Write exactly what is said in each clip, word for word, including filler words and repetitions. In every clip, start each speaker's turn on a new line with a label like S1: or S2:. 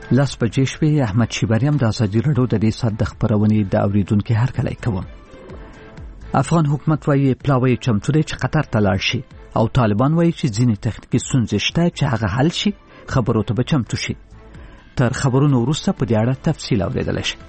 S1: لاس بجې شوې. احمد شیبریم د ازادي راډیو د دې ساعت د خبرونې د اوریدونکو هرکلی کوم. افغان حکومت وايي پلاوی چمتو دی چې قطر ته لاړ شي او طالبان وايي چې ځینې تخنیکي ستونزې شته چې هغه حل شي خبرو ته به چمتو شي. تر خبرونو وروسته په دې اړه تفصیل اورېدلی شي.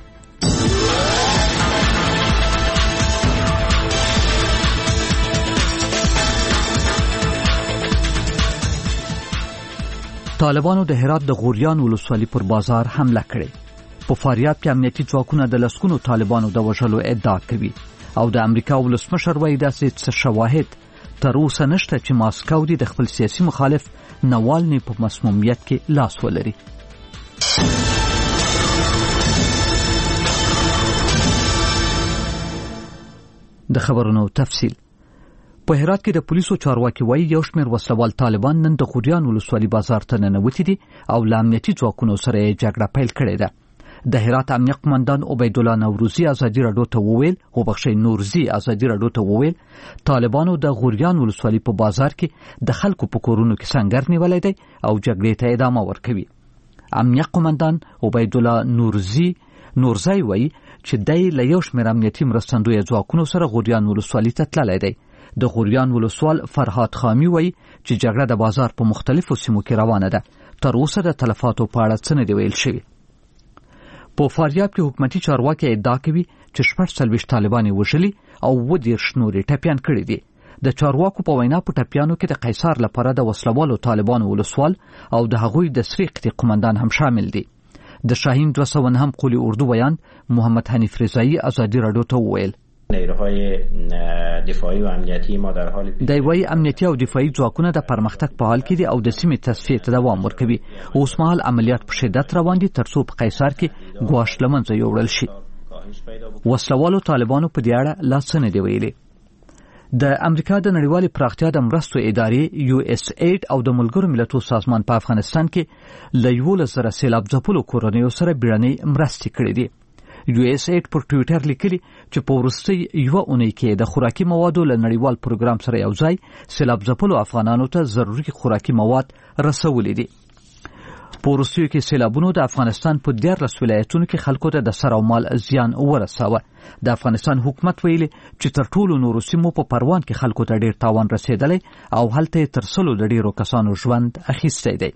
S1: طالبانو د هرات د غوریان ولسوالۍ پر بازار حمله کړې. په فاریاب کې امنیتي ځواکونه د لسګونو طالبانو د وژلو ادعا کوي او د امریکا ولسمشر وايي داسې څه شواهد تر اوسه نشته چې ماسکو د خپل سیاسي مخالف نوالني په مسمومیت کې لاس ولري. د خبرونو تفصیل. په هرات کې د پولیسو چارواکي وايي یو شمېر وسلوال طالبان نن د غوریان ولسوالۍ بازار ته ننوتي دي او له امنیتي ځواکونو سره یې جګړه پیل کړې ده. د هرات امنیه قمندان عبیدالله نوروزی ازادي راډیو ته وویل او بخښي نورزی ازادي راډیو ته وویل طالبانو د غوریان ولسوالۍ په بازار کې د خلکو په کورونو کې سنگر نیولای دی او جګړې ته ادامه ورکوي. امنیه قمندان عبیدالله نورزی نورزی وايي چې دای له یو شمېر امنیتي مرستندوی ځواکونو سره غوریان ولسوالۍ ته تللی دی. د غوریان ولسوال فرهاد خامی وايي چې جګړه د بازار په مختلفو سیمو کې روانه ده. تر اوسه د تلفاتو په اړه څه نه دی ویل شوي. په فاریاب کې حکومتي چارواکي ادعا کوي چې شپږ څلوېښت طالبان یې وژلي او اووه دېرش نور یې ټپیان کړي دي. د چارواکو په وینا په ټپیانو کې د قیصار لپاره د وسلوالو طالبانو ولسوال او د هغوی د سریقتي قمندان هم شامل دي. د شاهین دوه سوه نهم قولي اردو بیان محمد حنیف رضایی ازادي راډیو ته وویل
S2: نیروهای دفاعی و امنیتی ما در حال
S1: د وی امنیتي او دفاعي ځواکونه د پرمختګ په حال کې دي او د سیمې تصفیې ته دوام ورکوي. اوس مهال عملیات په شدت روان دي ترڅو په قیصار کې ګواښ له منځه یوړل شي. وسلوالو طالبانو په دې اړه لا څه نه دی ویلي. د امریکا د نړیوالې پراختیا د مرستو ادارې یو اس ایډ او د ملګرو ملتونو سازمان په افغانستان کې له یولس زره سیلاب ځپلو کورنیو سره بیړنۍ مرستې کړې دي. یو اس ایډ پر ټویټر لیکلي چې په وروستۍ یوه اونۍ کې د خوراکي موادو له نړیوال پروګرام سره یو ځای سیلاب ځپلو افغانانو ته ضروري خوراکي مواد رسولي دي. په وروستیو کې سیلابونو د افغانستان په دیارلس ولایتونو کې خلکو ته د سر او مال زیان ورساوه. د افغانستان حکومت ویلي چې تر ټولو نورو سیمو په پروان کې خلکو ته ډیر تاوان رسیدلی او هلته تر سلو د ډیرو کسانو ژوند اخیستی دی.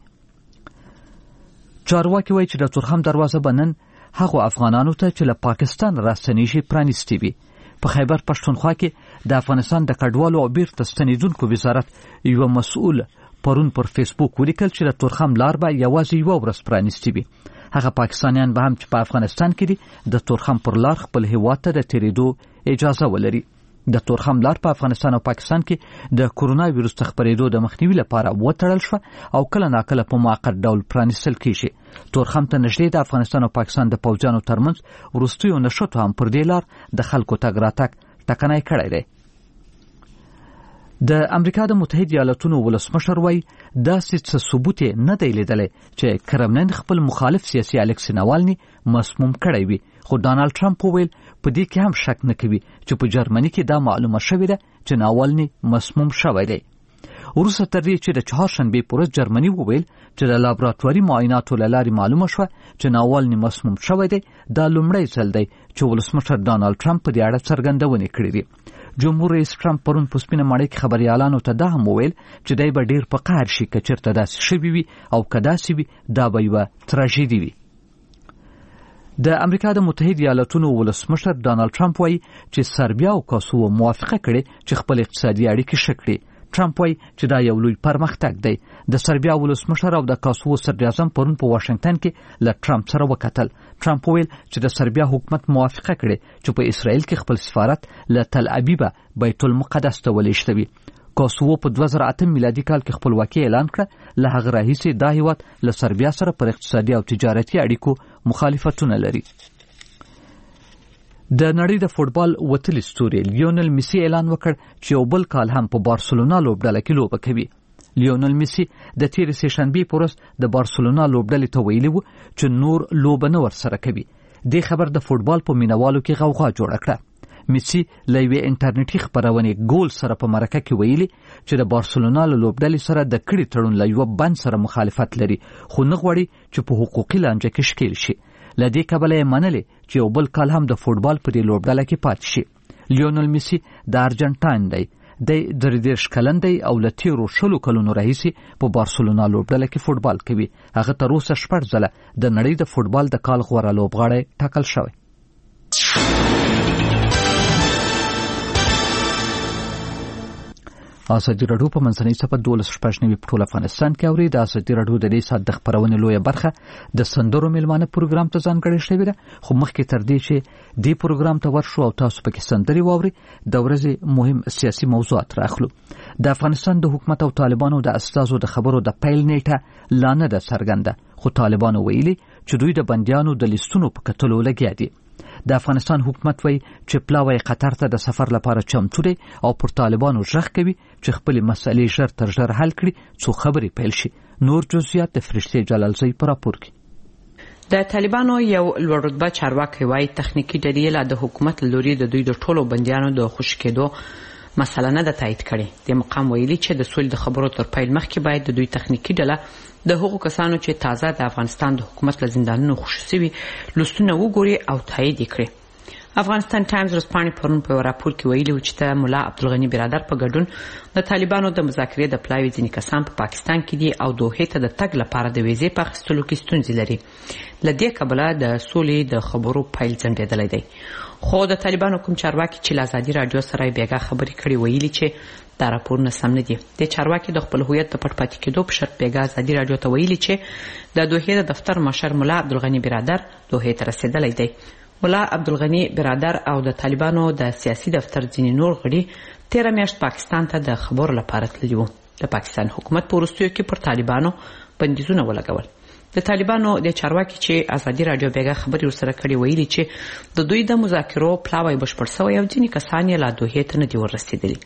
S1: چارواکي وایي چې د تورخم دروازه به نن هغو افغانانو ته چې له پاکستان راستنیږي پرانیستې وي. په خیبر پښتونخوا کې د افغانستان د کډوالو او بیرته ستنېدونکو وزارت یو مسؤل پرون پر فیسبوک ولیکل چې د تورخم لار به یوازې یوه ورځ پرانیستې وي. هغه پاکستانیان به هم چې په افغانستان کې دي د تورخم پر لار خپل هیواد ته د تېرېدو اجازه ولري. د تورخم لار په افغانستان او پاکستان کې د کورونا ویروس خپرېدو د مخنیوي لپاره وتړل شوه او کله ناکله په موقت ډول پرانیستل کېږي. تورخم ته نږدې د افغانستان او پاکستان د پوځیانو ترمنځ وروستیو نښتو هم پر دې لار د خلکو تګ راتګ ټکنی کړی دی. د امریکا د متحد ایالاتونو ولسمشر وايي داسې څه ثبوت نه دی لیدلی چې کرملین خپل مخالف سیاسي الکسی نوالني مسموم کړی وي. خو ډانلډ ټرمپ وویل په دې کې هم شک نه کوي چې په جرمني کې دا معلومه شوې ده چې ناوالني مسموم شوی دی. وروسته تر دې چې د چهارشنبې په ورځ جرمني وویل چې د لابراتواري معایناتو له لارې معلومه شوه چې ناوالني مسموم شوی دی. دا لومړی ځل دی چې ولسمشر ډانلډ ټرمپ په دې اړه څرګندونې کړې دي. جمهور رئیس ټرمپ پرون په سپینه ماڼۍ کې خبریالانو ته دا هم وویل چې دی به ډیر په قهر شي که چېرته داسې شوي وي او که داسې وي دا به یوه تراژیدي وي. د امریکا د متحد ایالاتونو ولسمشر ډانلډ ټرمپ وایي چې سربیا او کاسوو موافقه کړې چې خپل اقتصادي اړیکې ښه کړي. ټرمپ وایي چې دا یو لوی پرمختګ دی. د سربیا ولسمشر او د کاسوو صدراعظم پرون په واشنګټن کې له ټرمپ سره وکتل. ټرمپ ویل چې د سربیا حکومت موافقه کړې چې په اسرائیل کې خپل سفارت له تل ابیب بیت المقدس ته ولېږدوي. کاسوو په دوه زره اته میلادي کال کې خپلواکي اعلان کړه. له هغه راهیسې دا هیواد له سربیا سره پر اقتصادي او تجارتي اړیکو مخالفتونه لري. د نړۍ د فوټبال وتلی ستوري لیونل میسی اعلان وکړ چې یو بل کال هم په بارسلونا لوبډله کې لوبه کوي. لیونل میسی د تېرې سهشنبې په ورځ د بارسلونا لوبډلې ته ویلي و چې نور لوبه نه ورسره کوي. دې خبر د فوټبال په مینوالو کې غوغا جوړه کړه. میسي له یوې انټرنیټي خپرونې ګول سره په مرکه کې ویلي چې د بارسلونا له لوبډلې سره د کړي تړون له یوه بند سره مخالفت لري، خو نه غواړي چې په حقوقي لانجه کې ښکېل شي. له دې کبله یې منلې چې یو بل کال هم د فوټبال په دې لوبډله کې پاتې شي. لیونل میسي د ارجنټاین دی، دی درې دېرش کلن دی او له تېرو شلو کلونو راهیسې په بارسلونا لوبډله کې فوټبال کوي. هغه تر اوسه شپږ ځله د نړۍ د فوټبال د کال غوره لوبغاړی ټاکل شوی. ازادي راډیو په منځنۍ صفحه دولس شپږ نوي په ټول افغانستان کې اوري. د ازادي راډیو د دې ساعت د خپرونې لویه برخه د سندرو میلمانه پروګرام ته ځانګړې شوې ده، خو مخکې تر دې چې دې پروګرام ته ورشو او تاسو پکې سندرې واورئ، د ورځې مهم سیاسي موضوعات راخلو. د افغانستان د حکومت او طالبانو د استازو د خبرو د پیل نیټه لا نه ده څرګنده، خو طالبانو ویلي چې دوی د بندیانو د لیستونو په کتلو لګیا دي. د افغانستان حکومت وایي چې پلاوی قطر ته د سفر لپاره چمتو دی او پر طالبانو ژغ کوي چې خپل مسئلې ژر تر ژر حل کړي څو خبرې پیل شي. نور جزئیات د فرشتې جلالزی پر راپور کې.
S3: د طالبانو یو لوړ رتبه چارواکي وایي تخنیکی ډلې لا د حکومت لوري د دوی د ټولو بندیانو د خوشي کېدو مسله نه ده تایید کړې. د مقام ویلي چې د سولې د خبرو تر پیل مخکې باید د دوی تخنیکی ډله د هغو کسانو چې تازه د افغانستان د حکومت له زندانونو خوشي شوي لوستونه وګوري او تایید کړي. افغانستان ټایمز ورځپاڼې پرون په راپور کې ویلي و چې د ملا عبدالغني برادر په ګډون د طالبانو د مذاکرې د پلاوي ځینې کسان په پاکستان کې دي او دوحې ته د تګ لپاره د ویزې په اخیستلو کې ستونزې لري. له دې کبله د سولې د خبرو پیل ځنډېدلی دی. خو د طالبانو کوم چارواکي چې له ازادي راډیو سره بیګا خبرې کړې ویلي چې دا راپورونه سم نه دي. د چارواکي د خپل هویت د پټ پاتې کېدو په شرط بیګا ازادي راډیو ته ویلي چې د دوحې د دفتر مشر ملا عبدالغني برادر دوحې ته رسېدلی دی. ملا عبدالغني برادر او د طالبانو د سیاسي دفتر ځینې نور غړي تیره میاشت پاکستان ته د خبرو لپاره تللي وو. د پاکستان حکومت په وروستیو کې پر طالبانو بندیزونه ولګول. د طالبانو د چارواکي چې ازادي راډیو بیګا خبري ورسره کړي ویلي چې د دوی د مذاکرو پلاوی بشپړ شوی او ځینې کسان یې لا دوحې ته نه دي ورسېدلي.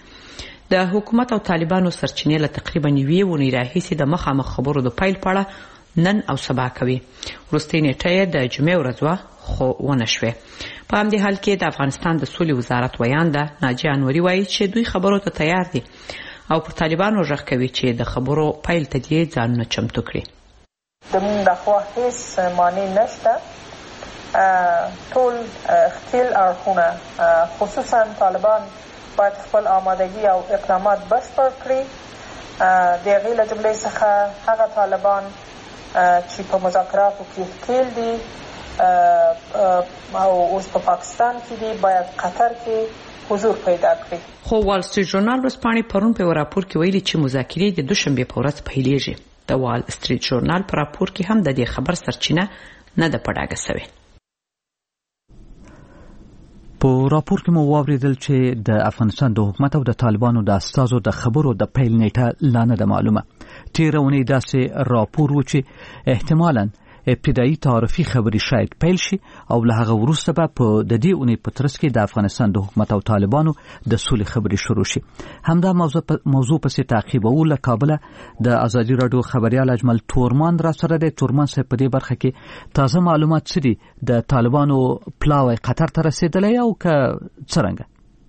S3: د حکومت او طالبانو سرچینې له تقریبا یوې اونۍ راهیسې د مخامخ خبرو د پیل په اړه نن او سبا کوي. وروستۍ نیټه یې د جمعې ورځ وه خو ونه شوې. په همدې حال کې د افغانستان د سولې وزارت ویانده ناجیه انوري وایي چې دوی خبرو ته تیار دي او پر طالبانو غږ کوي چې د خبرو پیل ته دې ځانونه چمتو کړي.
S4: زموږ لخوا هیڅ مانع نشته. ټول ښکېل اړخونه خصوصا طالبان باید خپل آمادگی او اقدامات بشپړ کړي. د هغې له جملې څخه هغه طالبان چې په مذاکراتو کې ښکېل دي او اوس په پاکستان کې دي باید قطر کې حضور پیدا کړي.
S3: خو وال سټریټ ژورنال ورځپاڼې پرون په راپور کې ویلي چې مذاکرې د دوشنبې په ورځ پیلېږي. د وال سټریټ ژورنال په راپور کې هم د دې خبر سرچینه نه ده په ډاګه شوې.
S1: په راپور کې مو واوریدل چې د افغانستان د حکومت او د طالبانو د استازو د خبرو د پیل نیټه لا نه ده معلومه. تېره اونۍ داسې راپور و چې احتمالاً ابتدایي تعارفي خبرې شاید پیل شي او له هغه وروسته به په د دې اونۍ په ترڅ کې د افغانستان د حکومت او طالبانو د سولې خبرې شروع شي. همدا موضوع موضوع پسې تعقیبو له کابله د ازادي راډیو خبريال اجمل تورمان را سره دی. تورمان صاحب په دې برخه کې تازه معلومات څه دي؟ د طالبانو پلاوی قطر ته رسېدلی او که څرنګه؟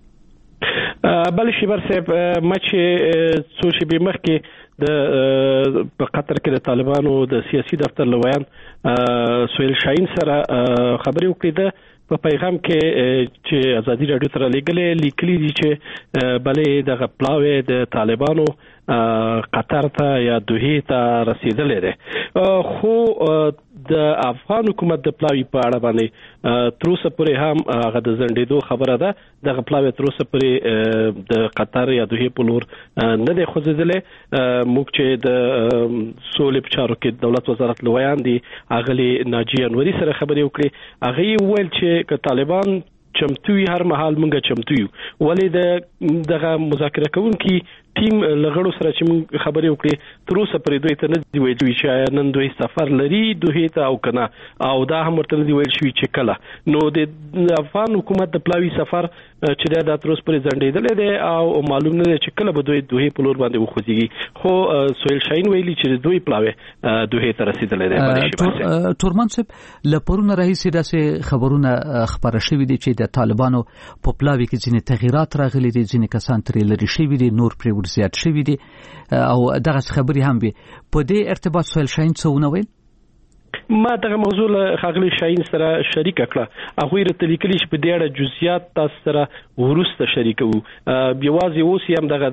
S5: بل شي بر صاحب مچ څو شېبې مخکې د په قطر کې د طالبانو د سیاسي دفتر لویان سهیل شاهین سره خبرې وکړې. ده په پیغام کې چې ازادي راډیو سره لیکلي لیکلي دي چې بلې دغه پلاوی د طالبانو قطر ته یا دوحې ته رسېدلی دی. خو د افغان حکومت د پلاوی په اړه باندې تر اوسه پورې هم هغه د ځنډېدو خبره ده. دغه پلاوی تر اوسه پورې د قطر یا دوحې په لور نه دی خوځېدلی. موږ چې د سولې په چارو کې دولت وزارت لویان دي اغلې ناجیه انوري سره خبرې وکړې. هغه یې وویل چې که طالبان چمتو وي هر مهال موږ چمتو یو. ولې د دغه مذاکره کوونکي ټیم لغړو سره چې موږ خبرې وکړې تر اوسه پرې دوی ته نه دی ویل چې نن دوی سفر لري دوی ته او کنه او دا هم ورته دی ویل شوی چې کله نو د افغان حکومت د پلاوی سفر چې دا تر اوسه پرې ځنډېدل دی او معلوم نه دی چې کله به دوی دوی په لور باندې وخوځيږي خو سویل شاهین ویلي چې دوی پلاوی دوی ته رسیدل دی.
S1: تورمان صاحب لپاره رئیس داسې خبرونه خبره شوې دي چې د طالبانو په پلاوی کې ځینې تغیرات راغلي دي ځینې کسان ترې لري شوي دي نور پرې ورزیات شوي دي او دغه خبرې هم وي په دې ارتباط سویل شاهین څه ونه ویل؟
S5: ما دغه موضوع له خاغلی شاهین سره شریک کړه هغه رته لیکلي چې په دې اړه جزئیات تاسو سره ورسته شریکو بيوازي اوس هم دغه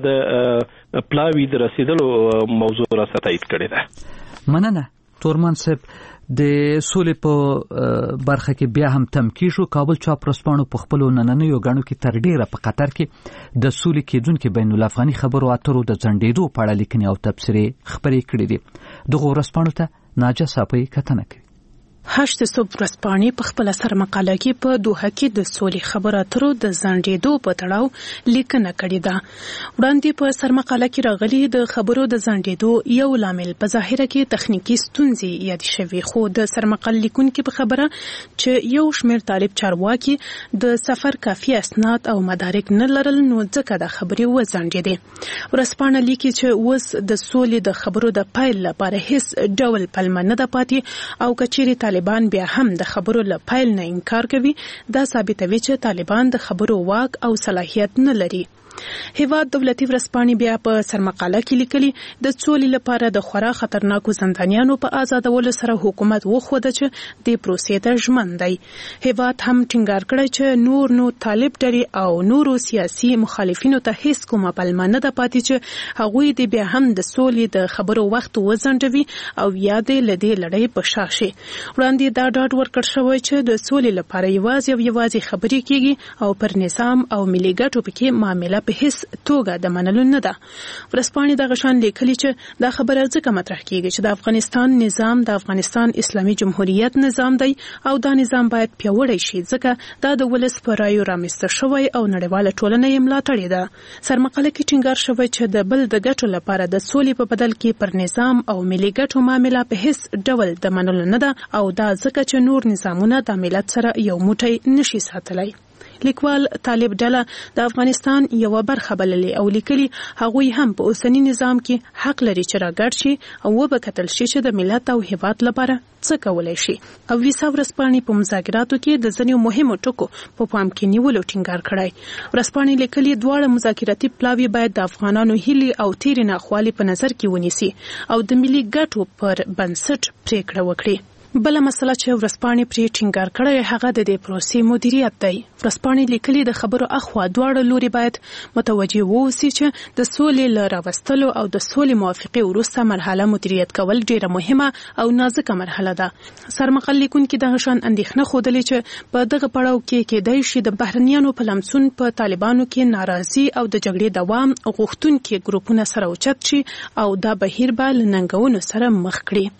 S5: د پلاوی د رسیدلو موضوع را ستایید کړی ده.
S1: مننه تورمان صاحب. د سولې په برخه کې بیا هم تمکین شو. کابل چاپرسپانو په خپل نننیو غاڼو کې تر ډیره په قطر کې د سولې کېدونکو بین الافغاني خبرو اترو د ځنډېدو په اړه لیکنې او تبصرې خبرې کړې دي. دغه ورسپانو ته ناجه صاحب کتنه کوي.
S6: هشت صبح ورځپاڼې په خپل سر مقاله کې په دوحه کې د سولې خبرو اترو د ځنډېدو په تړاو لیکنه کړې ده. وړاندې په سر مقاله کې راغلي د خبرو د ځنډېدو یو لامل په ظاهره کې تخنیکی ستونزې یاد شوي خو د سر مقاله لیکونکو په خبره چې یو شمېر طالب چارواکي د سفر کافي اسناد او مدارک نه لرل نو ځکه د خبرې وځنډېدې. ورځپاڼه لیکي چې اوس د سولې د خبرو د پایل لپاره هیڅ ډول پلمه نه ده پاتې او کچېرې طالبان بیا هم د خبرو له پایل نه انکار کوي دا ثابتوي چې طالبان د خبرو واک او صلاحیت نه لري. هیواد دولتي ورځپاڼې بیا په سرمقاله کې لیکلي د سولې لپاره د خورا خطرناکو زندانیانو په آزادولو سره حکومت وخوده چې د پروسې ته ژمن دی. هیواد هم ټینګار کړی چې نور نو طالب ډلې او نورو سیاسي مخالفینو ته هیڅ کومه پلمه نه ده پاتې چې هغوی د بیا هم د سولې د خبرو وخت وځنډوي او یا د لدې لړۍ په شا شي. وړاندې دا ډاډ ورکړ شوی چې د سولې لپاره یوازې او یوازې خبرې کیږي او پر نظام او ملي ګټو پکې معامله په هیڅ توګه د منلو نه ده. ورځپاڼې دغه شان لیکلي چې دا خبره ځکه مطرح کیږي چې د افغانستان نظام د افغانستان اسلامي جمهوریت نظام دی او دا نظام باید پیاوړی شي ځکه دا د ولس په رایو رامنځته شوی او نړیواله ټولنه یې ملاتړې ده. سرمقاله کې ټینګار شوی چې د بل د ګټو لپاره د سولې په بدل کې پر نظام او ملي ګټو معامله په هیڅ ډول د منلو نه ده او دا ځکه چې نور نظامونه د ملت سره یو موټی نشي ساتلی. لیکوال طالب ډله د افغانستان یو برخه بللې او لیکلي هغوی هم په اوسنی نظام کې حق لري چې راګډ شي او وبکتل شي چې د ملت او هیواد لپاره څه کولای شي. او ویسا ورځپاڼې په مذاکراتو کې د ځینو مهمو ټکو په پام کې نیولو ټینګار کړی. ورځپاڼې لیکلي دواړه مذاکراتي پلاوی باید د افغانانو هیلې او تیرې ناخوالې په نظر کې ونیسي او د ملي ګټو پر بنسټ پریکړه وکړي. بله مسله چې ورځپاڼې پرې ټینګار کړی هغه د دې پروسې مدیریت دی. ورځپاڼې لیکلي د خبرو اخوا دواړه لوري باید متوجه واوسي چې د سولې له راوستلو او د سولې موافقې وروسته مرحله مدیریت کول ډیره مهمه او نازکه مرحله ده. سرمقال لیکونکي دغه شان اندېښنه ښودلې چې په دغه پړاو کې کېدای شي د بهرنیانو په لمسون په طالبانو کې ناراضي او د جګړې دوام غوښتونکي ګروپونه سره اوچت شي او دا بهیر به له ننګونو سره مخ کړي.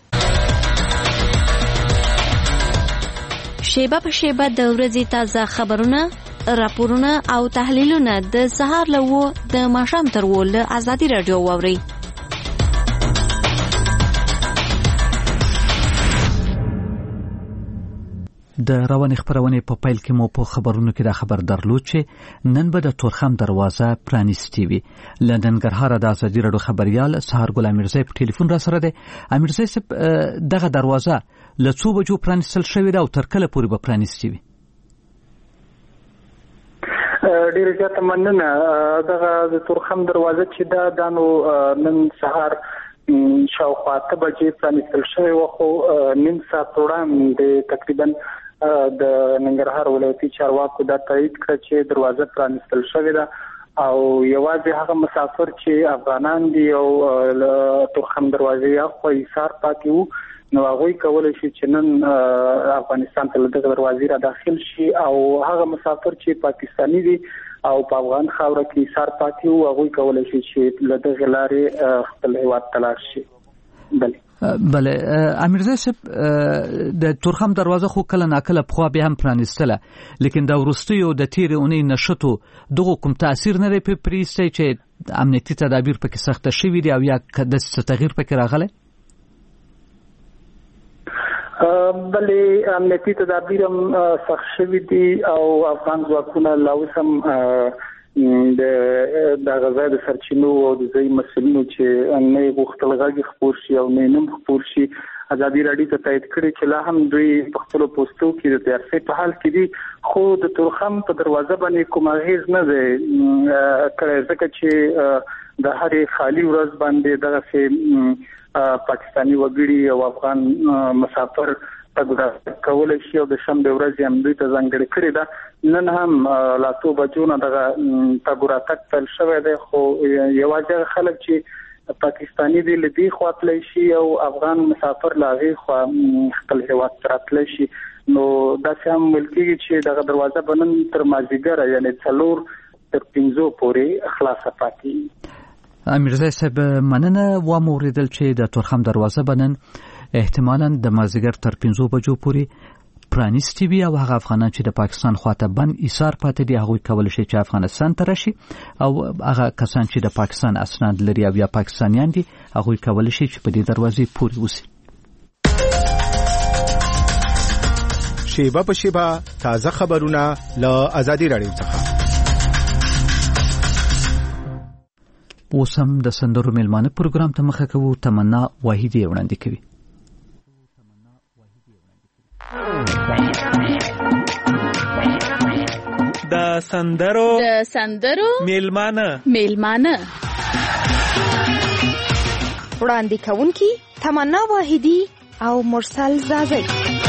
S7: شیبه په شیبه د ورځې تازه خبرونه، راپورونه او تحلیلونه د سهار له وو د ماښام تر وو له ازادي رادیو واورئ.
S1: د رواني خبرونه په پیل کې مو په خبرونو کې دا خبر درلود چې نن به د تورخم دروازه پرانیستي وي. لندن ګرهاره د ازادي رادیو خبريال سهار ګل امیرزی په ټلیفون را سره ده. امیرزی صاحب دغه دروازه له څو بجو پرانیستل شوې ده او تر کله پورې به پرانیستي وي؟
S8: ډیر زیات مننه. دغه د تورخم دروازه چې دا دانو نن سهار شاوخوا اته بجې پرانیستل شوې و خو نیم ساعت وړاندې تقریبا د ننګرهار ولایتي چارواکو دا تایید کړ چې دروازه پرانیستل شوې ده او یوازې هغه مسافر چې افغانان دي او تورخم دروازې یا خو ایثار پاتې وو نو هغوی کولی شي چې نن افغانستان ته له دغه دروازې را داخل شي او هغه مسافر چې پاکستاني دي او په افغان خاوره کې ایثار پاتې وو هغوی کولی شي چې له دغه لارې خپل هیواد ته لاړ شي. بله
S1: بله امیرزی صاحب د تورخم دروازه خو کله ناکله پخوا بیا هم پرانیستله لیکن دا وروستیو د تیرې اونۍ نشتو دغه کوم تاثیر نه دی پرې پرېستی چې امنیتي تدابیر پکې سخت شوي دي او یا د تغییر پکې راغلی؟
S8: بلې امنیتي تدابیر هم سخت شوي دي او افغان ځواکونه لا اوس هم د د غزا د سرچینو او د ځای مسلونو چې نه غوښتل غږی خپور شي او نه نم خپور شي ازادي راډیو ته تایید کړی چې لا هم دوی په خپل پوسټو کې د تیارسي په حال کې دي خو د تورخم په دروازه باندې کوم اغیز نه دی کړی ځکه چې د هرې خالی ورځ باندې دغه سي پاکستاني وګړي او افغان مسافر تګ کول شي او د شنبه ورځ هم دوی ته ځانګړي کړی دا نن هم لا تو بجونه دغه تګوراتک تل شوی دی خو یوازې خلک چې پاکستاني دی لدی خواتلی شي او افغان مسافر لاغي خو خپل هیواد تراتلی شي نو دا هم ملکي چې دغه دروازه بنن تر مازیګر یعنی څلور تر پنځو پورې خلاصه پاتې.
S1: امیرزای صاحب مننه و موریدل چې د تورخم دروازه بنن احتمالاً د مازیګر تر پنځو بجو پورې پرانیستی وي او هغه افغانان چې د پاکستان خواته بند ایثار پاتې دي هغه کولای شي چې افغانستان ته راشي او هغه کسان چې د پاکستان اسناد لري او یا پاکستانیان دي هغه کولای شي چې په دې دروازې پورې وسی.
S9: شیبه په شیبه تازه خبرونه له آزادي راډیو څخه.
S1: اوس هم د سندرو میلمانه پروګرام ته مخه کوو. تمنا واحدی وړاندې کوي.
S10: د سندرو
S11: د سندرو
S10: میلمانه
S11: میلمانه
S12: وړاندې کوونکی تمنا واحدی او مرسل زازی.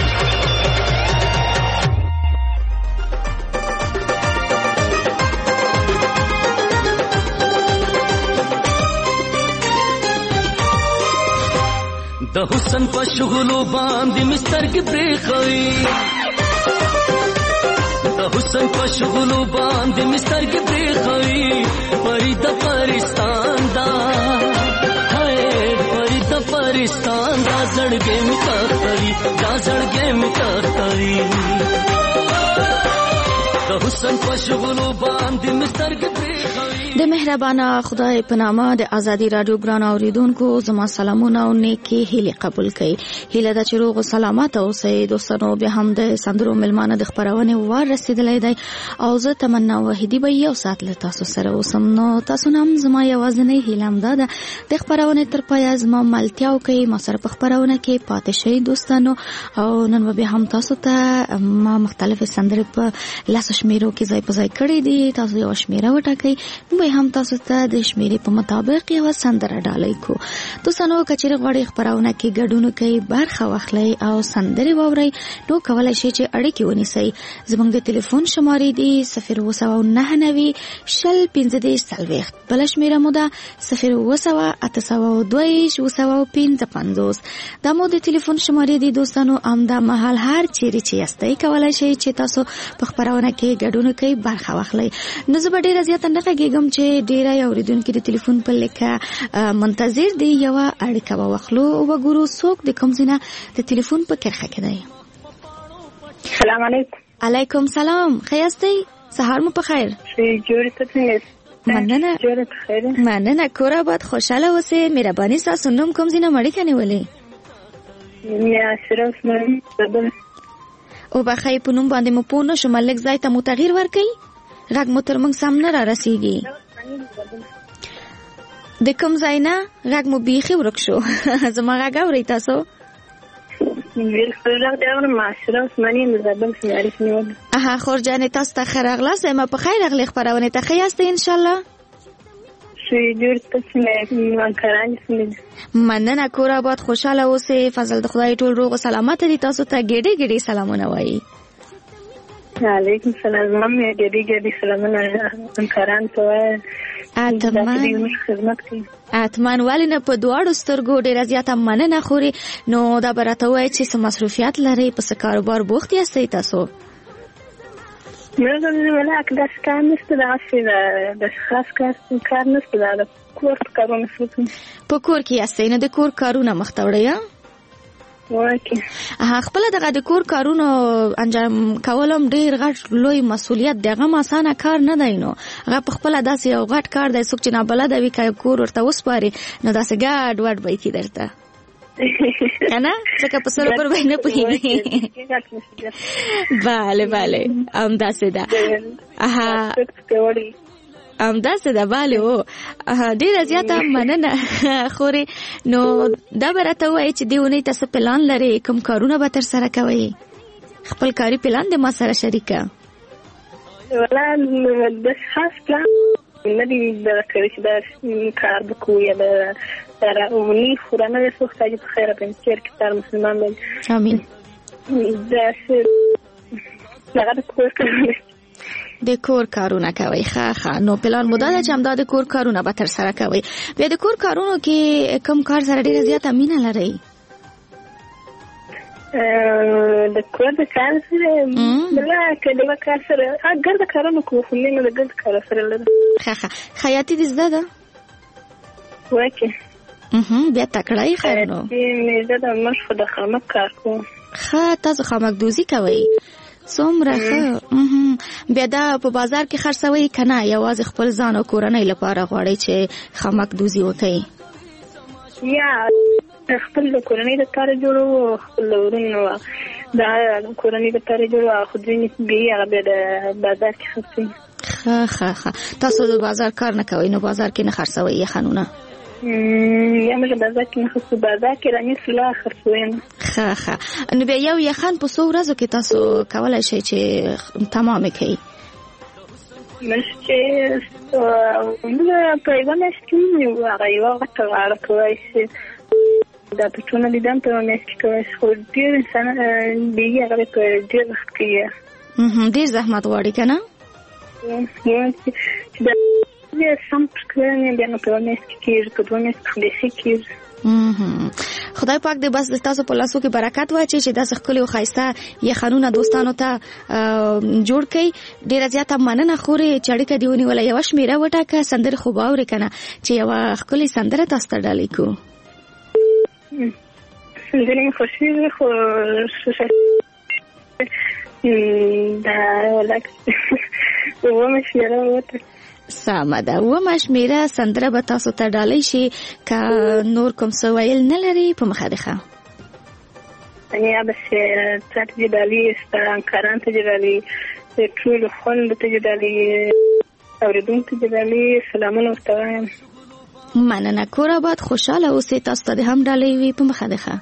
S13: د حسن په شغلو باندې مسترګې برېښوي د حسن په شغلو باندې مسترګې برېښوي پری د پرستان دا هاي پری د پرستان دا زړګې مې تختوي دا زړګې مې تختوي د حسن په شغلو باندې مسترګې
S7: د مهربانه خدای په نامه د ازادي رادیو ګران اوریدونکو زما سلامونه او نیکی هیله قبول کړئ. هیله ده چې روغ او سلامت اوسئ. دوستانو بیا هم د سندرو میلمانه د خبرونه وار رسیدلې دی او زه تمنا واحدی به یو ساعت له تاسو سره اوسم. نو تاسو هم زما یوازینی هیله هم ده د خبرونه تر پای زما ملتیا کوي ما سره په خبرونه کې پاتې شئ دوستانو. او نن به هم تاسو ته ما مختلف سندرې په لاس شمیرو کې ځای په ځای کړې دي. تاسو یو شمیره وټاکئ به هم تاسو ته د شمیرې په مطابق یو سندره ډالۍ کو. دوستانو کچېره غوړي خبرونه کې ګډون کوي برخه واخلئ او سندرې واورئ نو کولای شئ چې اړیکې ونیسئ. زموږ د ټلیفون شمارې دي صفر اووه سوه نهه نوي شل پنځه دېرش څلوېښت. بله شمیره مو ده صفر اووه سوه اته سوه دوه ویشت اووه سوه پنځه پنځوس. دا مو د ټلیفون شمارې دي دوستانو. همدا مهال هر چیرې چې یاستئ کولای شئ چې تاسو په خبرونه کې ګډون کوي برخه واخلئ. نو زه به ډېره زیاته نه غږېږم چې ډیره اوریدونکو د ټلیفون په لیکه منتظر دی. یو اړیکه واخلو او وګورو څوک د کوم ځای د ټلیفون په کرخه کې دی.
S14: سلام علیکم.
S7: علیکم سلام. خیاستئ؟ سهار مو په خیر.
S14: جوړه ته
S7: مننه.
S14: جوړه ته خیر.
S7: مننه. کور آباد خوشاله اوسئ. مهرباني تاسو نوم کوم ځای نه مړی کني ولې؟
S14: یا صرف نن
S7: او بخای په نوم باندې مو پونه شو ملک ځای ته مو تغییر ورکړي. غږ مو تر موږ سم نه را رسیږي. د کوم ځای نه غږ مو بیخي ورک شو. زما غږ اورئ تاسو؟ اها خور جانې تاسو ته ښه راغلاست. ما په خیر راغلی خپرونې ته. ښه یاستئ انشاءالله؟ مننه. کور آباد خوشاله اوسئ. فضل د خدای ټول روغ او سلامت دي. تاسو ته ګډې ګډې سلامونه وایي.
S14: علیکم سلام. مې ګډې ګډې سلامونه همکاران ته وایي.
S7: اتمن ولې نه په دواړو سترګو ډېره زیاته مننه خوري. نو دا به راته ووایئ چې څه مصروفیات لرئ؟ په څه کاروبار بوخت یاستئ تاسو؟
S14: مې ولاک داسې کار نشته. داسې داسې خاص کار نشته. دا د کور کارونه کوم.
S7: په کور کې یاستئ؟ نو د کور کارونه مخته وړئ؟ ها خپل دغه د کور کارونو انجام کولم ډیر غټ لوی مسولیت دی، هغه اسانه کار نه دی. نو هغه په خپل داسې یو غټ کار دی، څوک چې نه بلد وي که کور ورته وسپاري نو داسې ګډ وډ به کي درته کنه څنګه په سره پر باندې پوهیږي. bale bale ام داسې ده. اها ام داسې ده. bale او ډیره زیاته مننه خوري. نو دا برته وای چې دیونه تاسو پلان لري، کوم کارونه به تر سره کوي؟ خپل کاری پلان د ما سره شریکه.
S14: ولا د خاص پلان نه دی د کوي چې دا کار وکړو یا د سره ونی خورانه د سوخته چې خیره په چیر کې تر مسلمان دی.
S7: امين.
S14: دا څه هغه د کور کارونه
S7: د کور کارونه کوي. ښه ښه نو پلان مو دا چې همدا د کور کارونه به تر سره کوي. بیا د کور کارونو کې کوم کار سره ډیره زیاته مینه لري؟
S14: د کور د کار سره بلا کله کار سره اگر د کارونو کوو خو نه د ګرد کار سره لري.
S7: ښه ښه خیاطي دې زده ده؟
S14: وکه
S7: اها بیا تکړه خیر نو
S14: مې زده مشخ د خامک کار کوم.
S7: ښه تاسو خامک دوزي کوي څومره ښه. بیا دا په بازار کې خرڅوي کنه یوازې خپل ځان او کورنۍ لپاره غواړي چې خامک دوزي وکړي؟
S14: یا خپل د کورنۍ لپاره جوړو، خپل ورونو دا کورنۍ لپاره جوړو، خو ځینې بیا هغه د بازار کې خرڅوي.
S7: ښه ښه ښه تاسو د بازار کار نه کوئ؟ نو بازار کې نه خرڅوي یې خانونه؟
S14: یا موږ بازار کې نه خرڅو، بازار کې راني سلا خرڅویم.
S7: ښه ښه نو بیا یو یخن په څو ورځو کې تاسو کولی شئ چې تمام کړئ؟
S14: مش چې موږ په یوه میاشت کې هغه یوه غټه غاړه کولی شي دا پټونه لیدم په یوه میاشت کې کولی شي، خو ډېر انسان بېګي هغه په ډېر وخت کې
S7: ډېر زحمت غواړي که نه؟
S14: چې دا سم کړنې بیا نو په یوه میاشت کې کېږي، په دوه میاشت کې بیخي کېږي.
S7: خدای پاک دې بس د تاسو په لاسو کې برکت واچي چې داسې ښکلي او ښایسته یخنونه دوستانو ته جوړ کړئ. ډېره زیاته مننه خورې چې اړیکه دې ونیوله. یوه شمېره وټاکه، سندرې خو به اورې که نه چې یوه ښکلې سندره تاسو ته ډالۍ کړو.
S14: سندرې مې خوښېږي خو دا اوومه شمېره وټاکه.
S7: سمه ده، اوومه شمېره سندره به تاسو ته ډالۍ شي. که نور کوم څه ویل نه لري په مخه دې ښه.
S14: یا بس تا ته دې ډالۍ ستا همکاران ته دې ډالۍ ټولو خویندو ته دې ډالۍ اورېدونکو ته دې ډالۍ سلامونه ورته وایم.
S7: مننه. کور آباد خوشحاله اوسئ. تاسو ته دې هم ډالۍ وي په مخه دې ښه.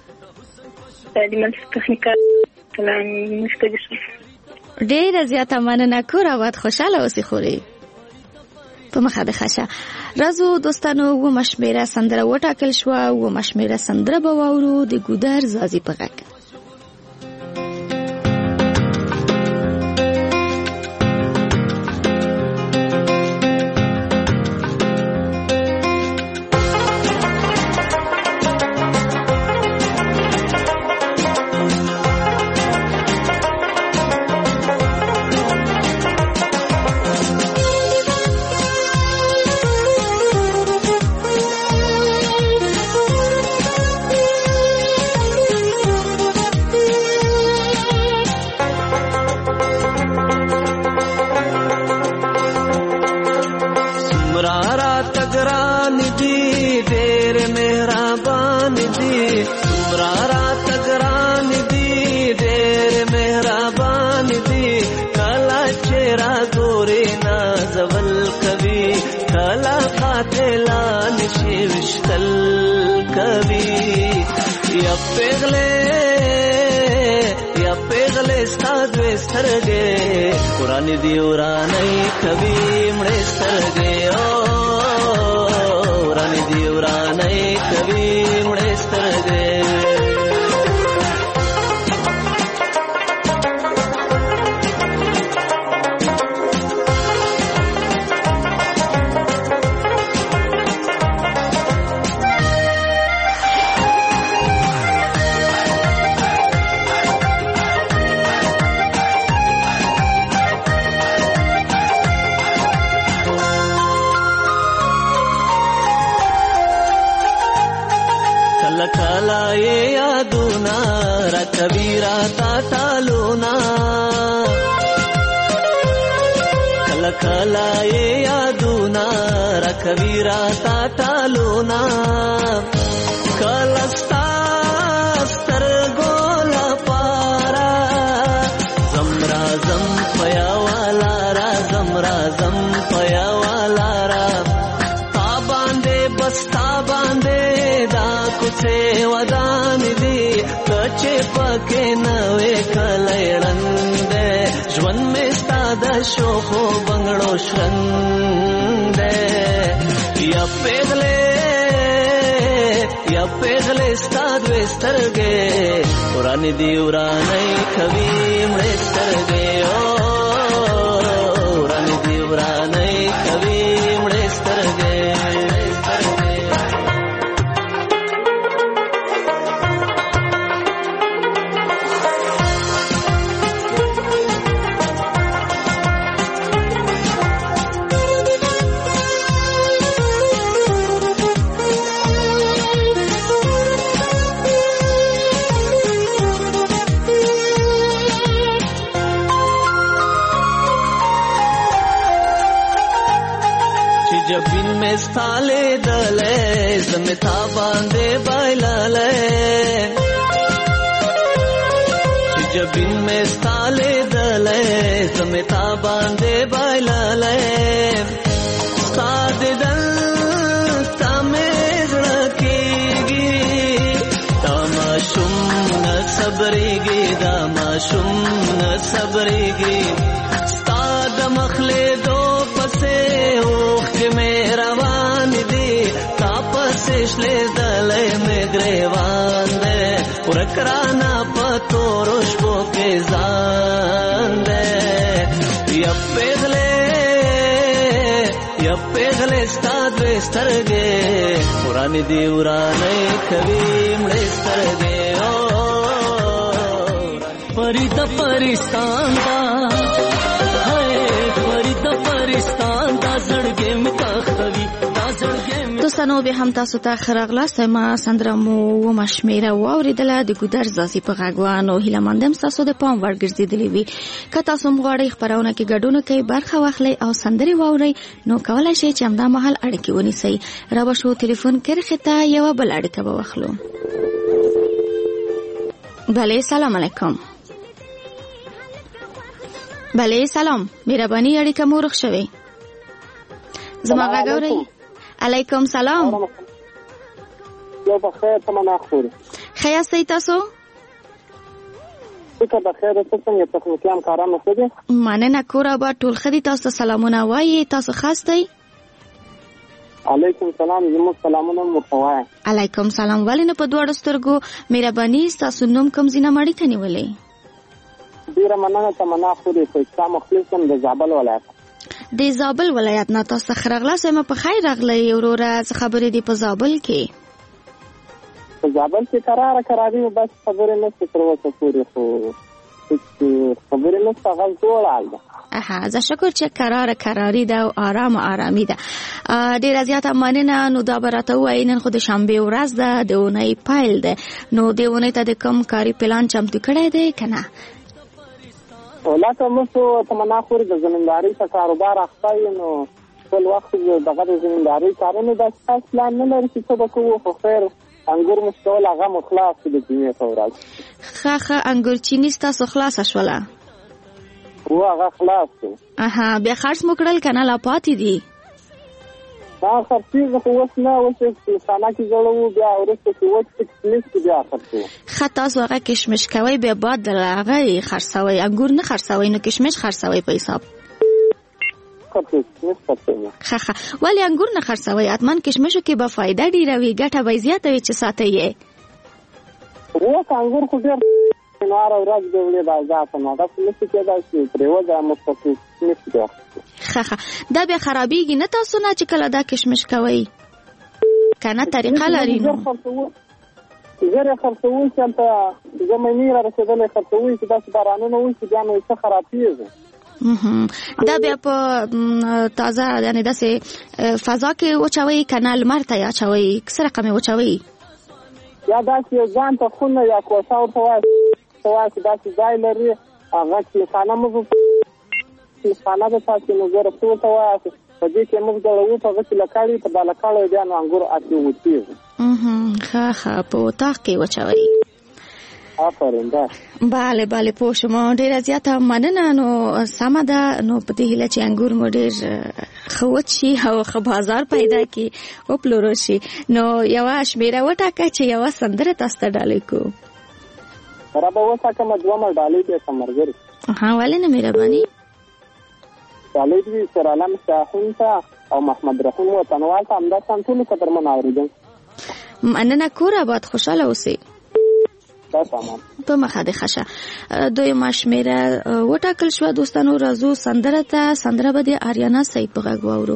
S7: ډېره زیاته مننه. کور آباد خوشحاله اوسئ خورې په مخه د خشه. راځو دوستانو اوومه شمېره سندره وټاکل شوه. اوومه شمېره سندره به واورو د ګودر زازي په غږ.
S13: قرآن دی ورانی کبھی مڑے سترگے او قرآن دی ورانی کبھی مڑے سترگے راتا ټالونا کله کله یادونا راکوي راتا ټالونا کله ستا سترګو لپاره زم رازم پیا والا را زم رازم پیا والا را تا باندې بس تا باندې دا کوڅه ودان دي کچې پکې نوې کلېړند ژوند مې ستا د شوخو بنګړو شرند یا پیغلې یا پیغلې ستا دوې سترګې ورانې دي ورانې کوي مړې سترګې ورانې دي ورانې کوي مړې سترګې जबीन में स्थाले दले जमिता बांधे बाइलाले जबीन में स्थाले दले जमिता बांधे बाइलाले सादे दल तमेज रखेगी तमाशुम न सबरेगी तमाशुम न सबरेगी साद मखले दो पसे में रवान दे तापस इसले दले में ग्रेवान दे पुरकराना पतो रोशबो के जान दे या पेगले या पेगले स्ताद वे स्तरगे पुरानी दीवराने कभी मड़े स्तरगे ओ परित परिस्तान दा हाय परित परिस्तान दा जड़गे
S7: دوستانو به هم تاسو ته خراغلاست ما سندره مو و مشمیره واوریدله د ګودر زاسي په غاګوانو هیله مندم تاسو د پام ورګرځیدلی وي که تاسو مغواړئ خبرونه کې ګډون کوي برخه واخلئ او سندري واورئ نو کولای شئ چې همدا مهال اړیکې ونیسئ را به شو ټلیفون کرخه ته یو بل اړیکه به واخلو. بله سلام علیکم. بله سلام مهرباني اړیکه مو رخ شوي زما غاګورئ. علیکم سلام.
S11: یو بخیر تمنا خوري
S7: خیا سي تاسو
S11: څه بخیر تاسو څنګه تاسو کوم کارونه کوي
S7: مننه کورا با ټول خدي تاسو سلامونه وایي تاسو خاصتئ.
S11: علیکم سلام زموږ سلامونه متوای.
S7: علیکم سلام ولینه په دوړو سترګو مهرباني تاسو نوم کوم زینه مړی کني ولې
S11: ډیره مننه تمنا خوري په اسلام خپلسم د زابل ولایت
S7: د زابل ولایت نه تاسو خرغلا سم په خیر راغلی وروره خبرې دی په زابل کې
S11: په زابل کې قرار قراري بس خبرې نه څه وڅ پوری خو خبرې نه څنګه جوړال
S7: اها زه شکر چې قرار قراري ده او آرام آرامي ده. ډیر زیاته مننه. نو دا براته وای نن خو د شنبه ورځ ده د اونۍ پایل ده نو د اونۍ ته د کم کاری پلان چمتو کړی دی کنه
S11: ولاته مو تمنا خوري د زمینداری په کاروبار اخته نو ټول وخت دغه د زمینداری کارونه د اساس پلان نه لري چې څه وکړو خو خیر انګور مستول هغه مخلاص دي چې فورال
S7: خاخه انګور چینی تاسو خلاص شولا
S11: و هغه خلاص دي.
S7: اها بیا خرڅ مو کړل کنه لا پاتې دي
S11: دا خرڅې خو اوس نه اوس چې سانا کې جوړو بیا ورسته چې وڅ تکلیف بیا خرڅو
S7: خطا زغه کشمش کوي به بعد دغه خرڅوي انګور نه خرڅوي نو کشمش خرڅوي په حساب خخه ولی انګور نه خرڅوي اتمن کشمشو کې به فائدہ ډیره وي ګټه به زیاته وي چې ساتي یې
S11: و انګور خو ډیر نوار ورځ دی ولې دا ځاته نو دا څه څه دا چې پریوځه مستقیم نشته
S7: خخه دا به خرابېږي نه تاسو نه چې کله دا کشمش کوي کنه طریقه لري نو
S11: زه خرڅوم چې ته زمینی را رسیدلې خرڅوم چې تاسو بارانونه وي چې بیا نو څه خرابېږي
S7: دا بیا په تازه یعنی داسې فضا کې وچوي کنه لمر ته اچوي څه رقم وچوي
S11: یا دا چې ځان ته خونه یا کوڅه ورته وایي ورته وایي چې داسې ځای لري هغه کلیخانه موږ کلیخانه ده تاسې نو ګوره څه ورته وایاست په دې کې موږ دړوو په هغه کې لکړې په دا لکړې بیا نو انګور اچې وچېږي
S7: ښه ښه په اطاق کې وچوئ.
S11: آفرین ده.
S7: بله بله پوه شوم. ډېره زیاته مننه. نو سمه ده. نو په دې هیله چې انګور مو ډېر ښه وچ شي او ښه بازار پیدا کړي وپلورل شي. نو یوه شمېره وټاکه چې یوه سندره تاسو ته ډالۍ کړو.
S11: را به وټاکم دومره ډالۍ دې ښه ملګري.
S7: ها ولې نه مهرباني.
S11: ډالۍ دې شیرعالم شاهین ته او محمد رحیم وطنوال ته همداسې ټولو قدرمن اورېدونکو
S7: مننه. کور آباد خوشحاله اوسئ. په مخه د خشه دویمه شمېره وټاکل شوه. دوستانو راځو سندره ته. سندره به د آریانا سعید په غږ واورو.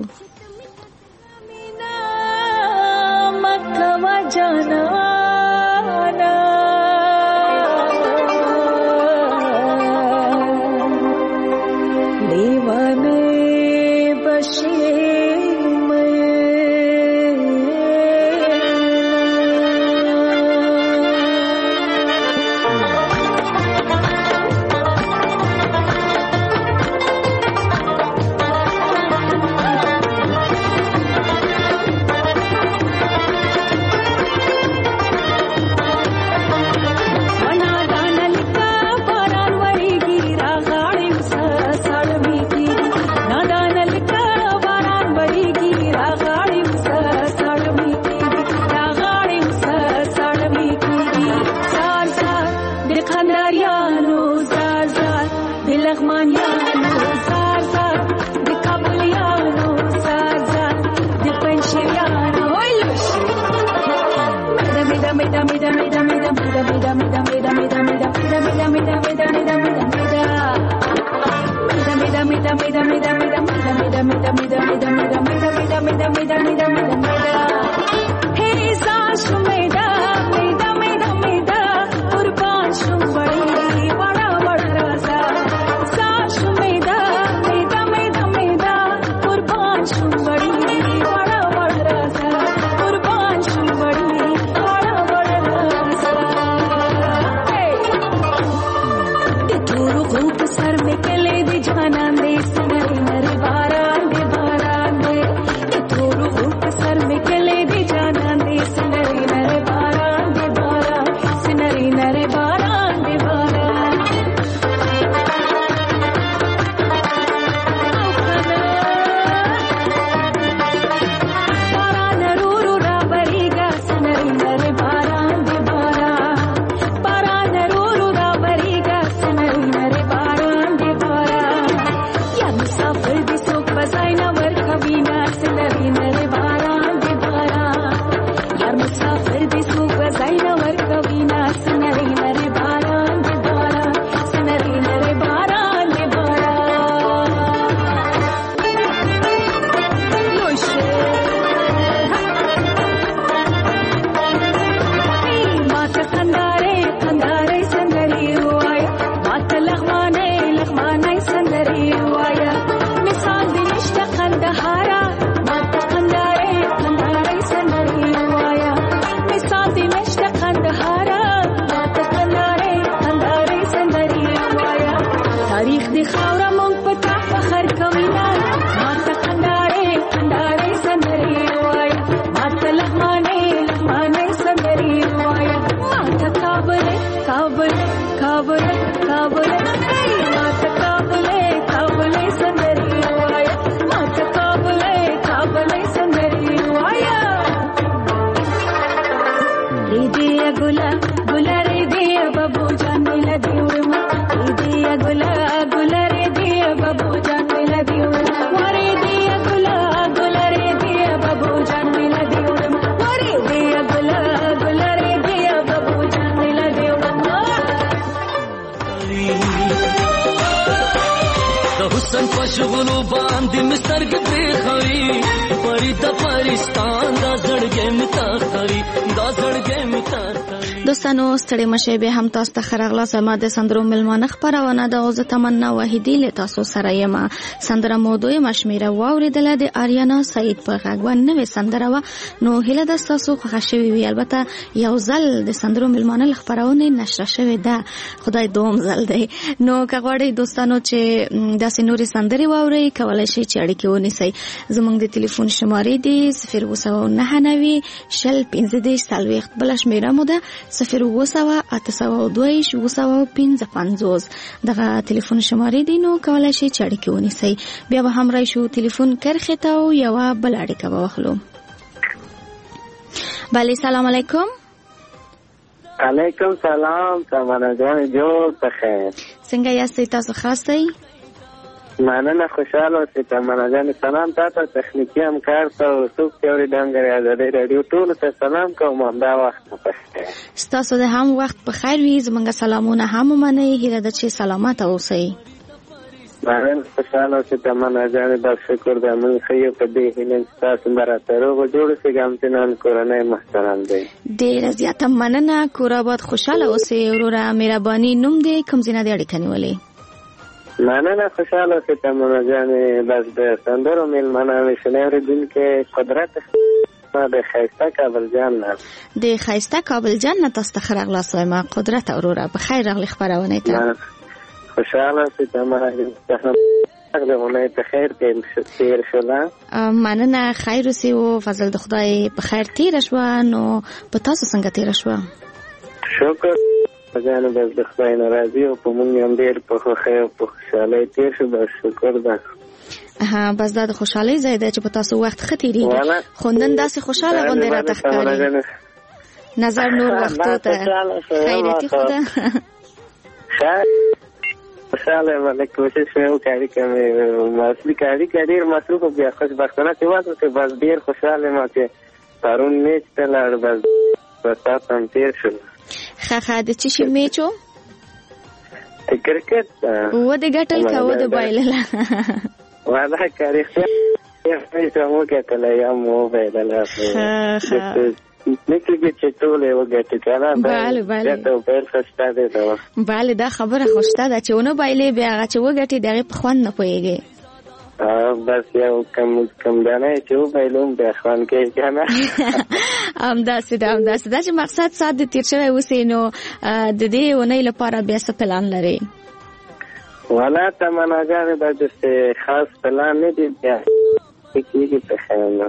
S13: د حسن پښغلو باندې مسترګ پرخوي پری د پرستان دا زړګې متاخري دا زړګې متاخري.
S7: دوستانو ستړي مشه به هم تاسو ته خرغلا سما د سندرو ملمانه خبرونه د اوزه تمنا وحیدی له تاسو سره یم. سندره موضوع مشمیره واوریدله د آریانا سعید په غوږ نوې سندره و. نو هله د تاسو خوښ شوی وی البته یو ځل د سندرو ملمانه خبرونه نشر شوی ده خدای دوم ځل دی. نو کغواړی دوستانو چې داسې نورې سندرې واوري کولای شي چې اړیکه ونیسئ. زموږ د ټلیفون شمارې دی صفر اووه سوه نهه نوي شل پنځه دېرش څلوېښت بله شمېره مو ده صفر اووه سوه اته سوه دوه ویشت اووه سوه پنځه پنځوس. دغه ټلیفون شمارې دی نو کولای شي چې اړیکه ونیسئ. بیا به هم راشو ټلیفون کرښې ته او یوه بله اړیکه به واخلو. بله سلام علیکم.
S11: علیکم سلام سمانه جان جوړ بخیر.
S7: څنګه یاستئ تاسو خاصئ؟
S11: مننه خوشحاله اوسئ سمانه جان. سلام تاسو تخنیکي همکار ته او څوک چې اورېدونکي د ازادۍ راډیو ټولو ته سلام کوم. همدا وخت بخیر.
S7: ستاسو د هم وخت په خیر وي. زموږ سلامونه هم ومنئ. هیله ده چې سلامت اوسئ.
S11: مننه خوشحاله اوسئ سمانه جان. بس شکر ده موږ ښه یو په دې هیله چې تاسو به راته روغ جوړ اوسئ. همچنان کورنۍ محترم دی.
S7: ډېره زیاته مننه. کور آباد خوشحاله اوسئ. وروره مهرباني نوم دی کوم ځای نه دی اړیکه نیولې؟
S11: مننه خوشحاله اوسئ سمانه جان. بس د سندرو مېلمانه مې شنې اورېدونکي قدرت د ښایسته کابل جان نه
S7: د ښایسته کابل جان نه تاسو ته ښه راغلاست وایم. قدرت وروره په خیر راغلې خپرونې ته.
S11: خوشحاله اوسئ سمانه جان. اونۍ په خیر تیر شوله.
S7: مننه خیر اوسئ او فضل د خدای په خیر تیره شوه. نو په تاسو څنګه تیره شوه؟
S11: شکر جانو بس د خدای ناراضي او په مونږ هم ډېر په خوښۍ او په خوشحالۍ تیر شو. بس شکر ده.
S7: ها بس دا د خوشحالۍ ځای دی چې په تاسو وخت ښه تېرېږي. خو نن داسې خوشحاله غوندې راته ښکاري. نظر نور وختو ته خیرتي خو ده.
S11: خوشحاله یم. کوشش مې وکړه اړیکه مې اصلي که اړیکه ډېر مصروف و بیا خوشبختانه چې وکړو چې بس ډېر خوشحاله یم چې پرون میچ ته لاړ بس بساط هم تېر شول.
S7: ښه ښه د څه شي میچ و؟
S11: د کرکټ.
S7: ودې ګټل که ودې بایلله؟
S11: والله که رښتیا میچ هم وګټله یا مو وبایلله. نکلګي چې ټولې وګټي کنه.
S7: بله بله
S11: ته په خوشته ده.
S7: بله دا خبره خوشته ده چې ونه بایلې بیا هغه چې وګټي دغه په خوند نه پوهیږي.
S11: بس یو کم کم دانه چې وبایلوم بیا خوند کوي کنه.
S7: همداسې ده همداسې ده چې مقصد ساعت د تیر شوی اوسې. نو د دې اونۍ لپاره بیا څه پلان لري؟
S11: والا تمنا جانې دا داسې خاص پلان نه دی. بیا کېږي په خیر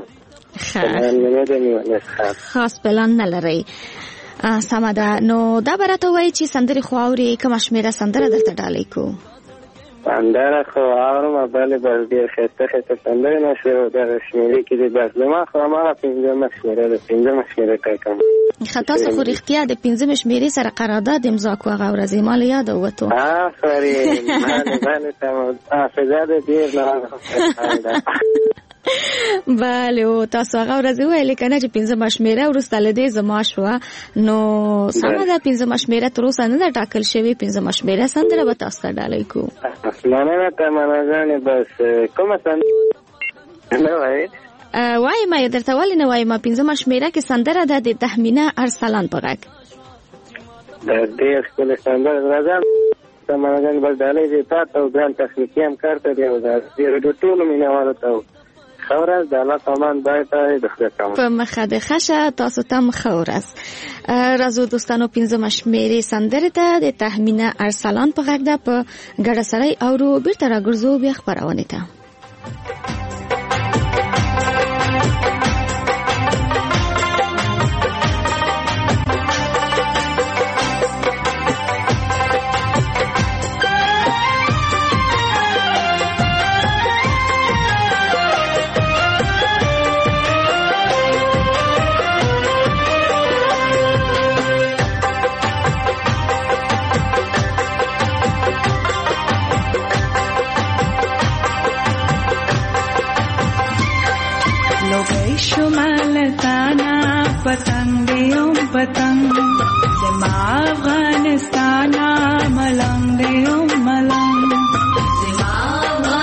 S7: خاص پلان نه لري. سمه ده. نو دا به راته وایي چې سندرې خو اورې کومه شمېره سندره درته ډالۍ کو؟
S11: سندره خو اورم بلې بس ډېر ښایسته ښایسته سندرې نشوې دغه شمېرې کې دي. بس زما خو هماغه پنځمه شمېره ده. پنځمه شمېره ټاکم. ښه
S7: تاسو خو رښتیا د پنځمې شمېرې سره قرارداد امضا کړو هغه ورځ ما له یاده ووتو.
S11: آفرین بله بله حافظه ده ډېر نه.
S7: بله او تاسو هغه ورځ وویلې که نه چې پنځمه شمېره وروسته له دې زما شوه. نو سمه ده پنځمه شمېره تر اوسه نه ده ټاکل شوې. پنځمه شمېره سندره به تاسو ته ډالۍ کوو.
S11: مننه تمنا جانې. بس کومه سندره نه وایې؟
S7: وایم یې درته ولې نه وایم. پنځمه شمېره کې سندره ده د تهمینه ارسلان په غږ.
S11: ډېر ښکلې سندره راځم تمنا جانې. بس ډالۍ دې تا ته او ګران تخنیکي همکار ته دی او د راډیو ټولو مینهوالو ته ښه ورځ. د الله سامان باید ته د خدای سامان
S7: په مخه د ښه شه. تاسو ته هم ښه ورځ. راځو دوستانو پنځمه شمېرې سندرې ته د تهمینه ارسلان په غږ ده. په ګډه سړی اورو بیرته راګرځو بیا خپرونې ته.
S15: شمالتانا پتنگ دیوم پتنگ زما افغانستانا ملنگ دیوم ملنگ زما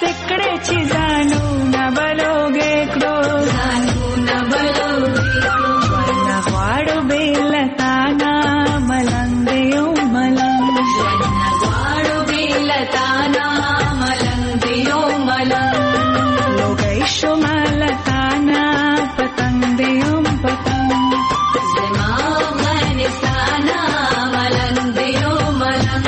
S15: سکړې چې ځانو نه بلوګې کړو ځانو نه بلوګې کړو ورنه غواړو بیلتانا ملنګ دیو ملنګ ورنه غواړو بیلتانا ملنګ دیو ملنګ لوګې شو ملتانا پتنګ دیو پتنګ زما افغانستانا ملنګ دیو ملنګ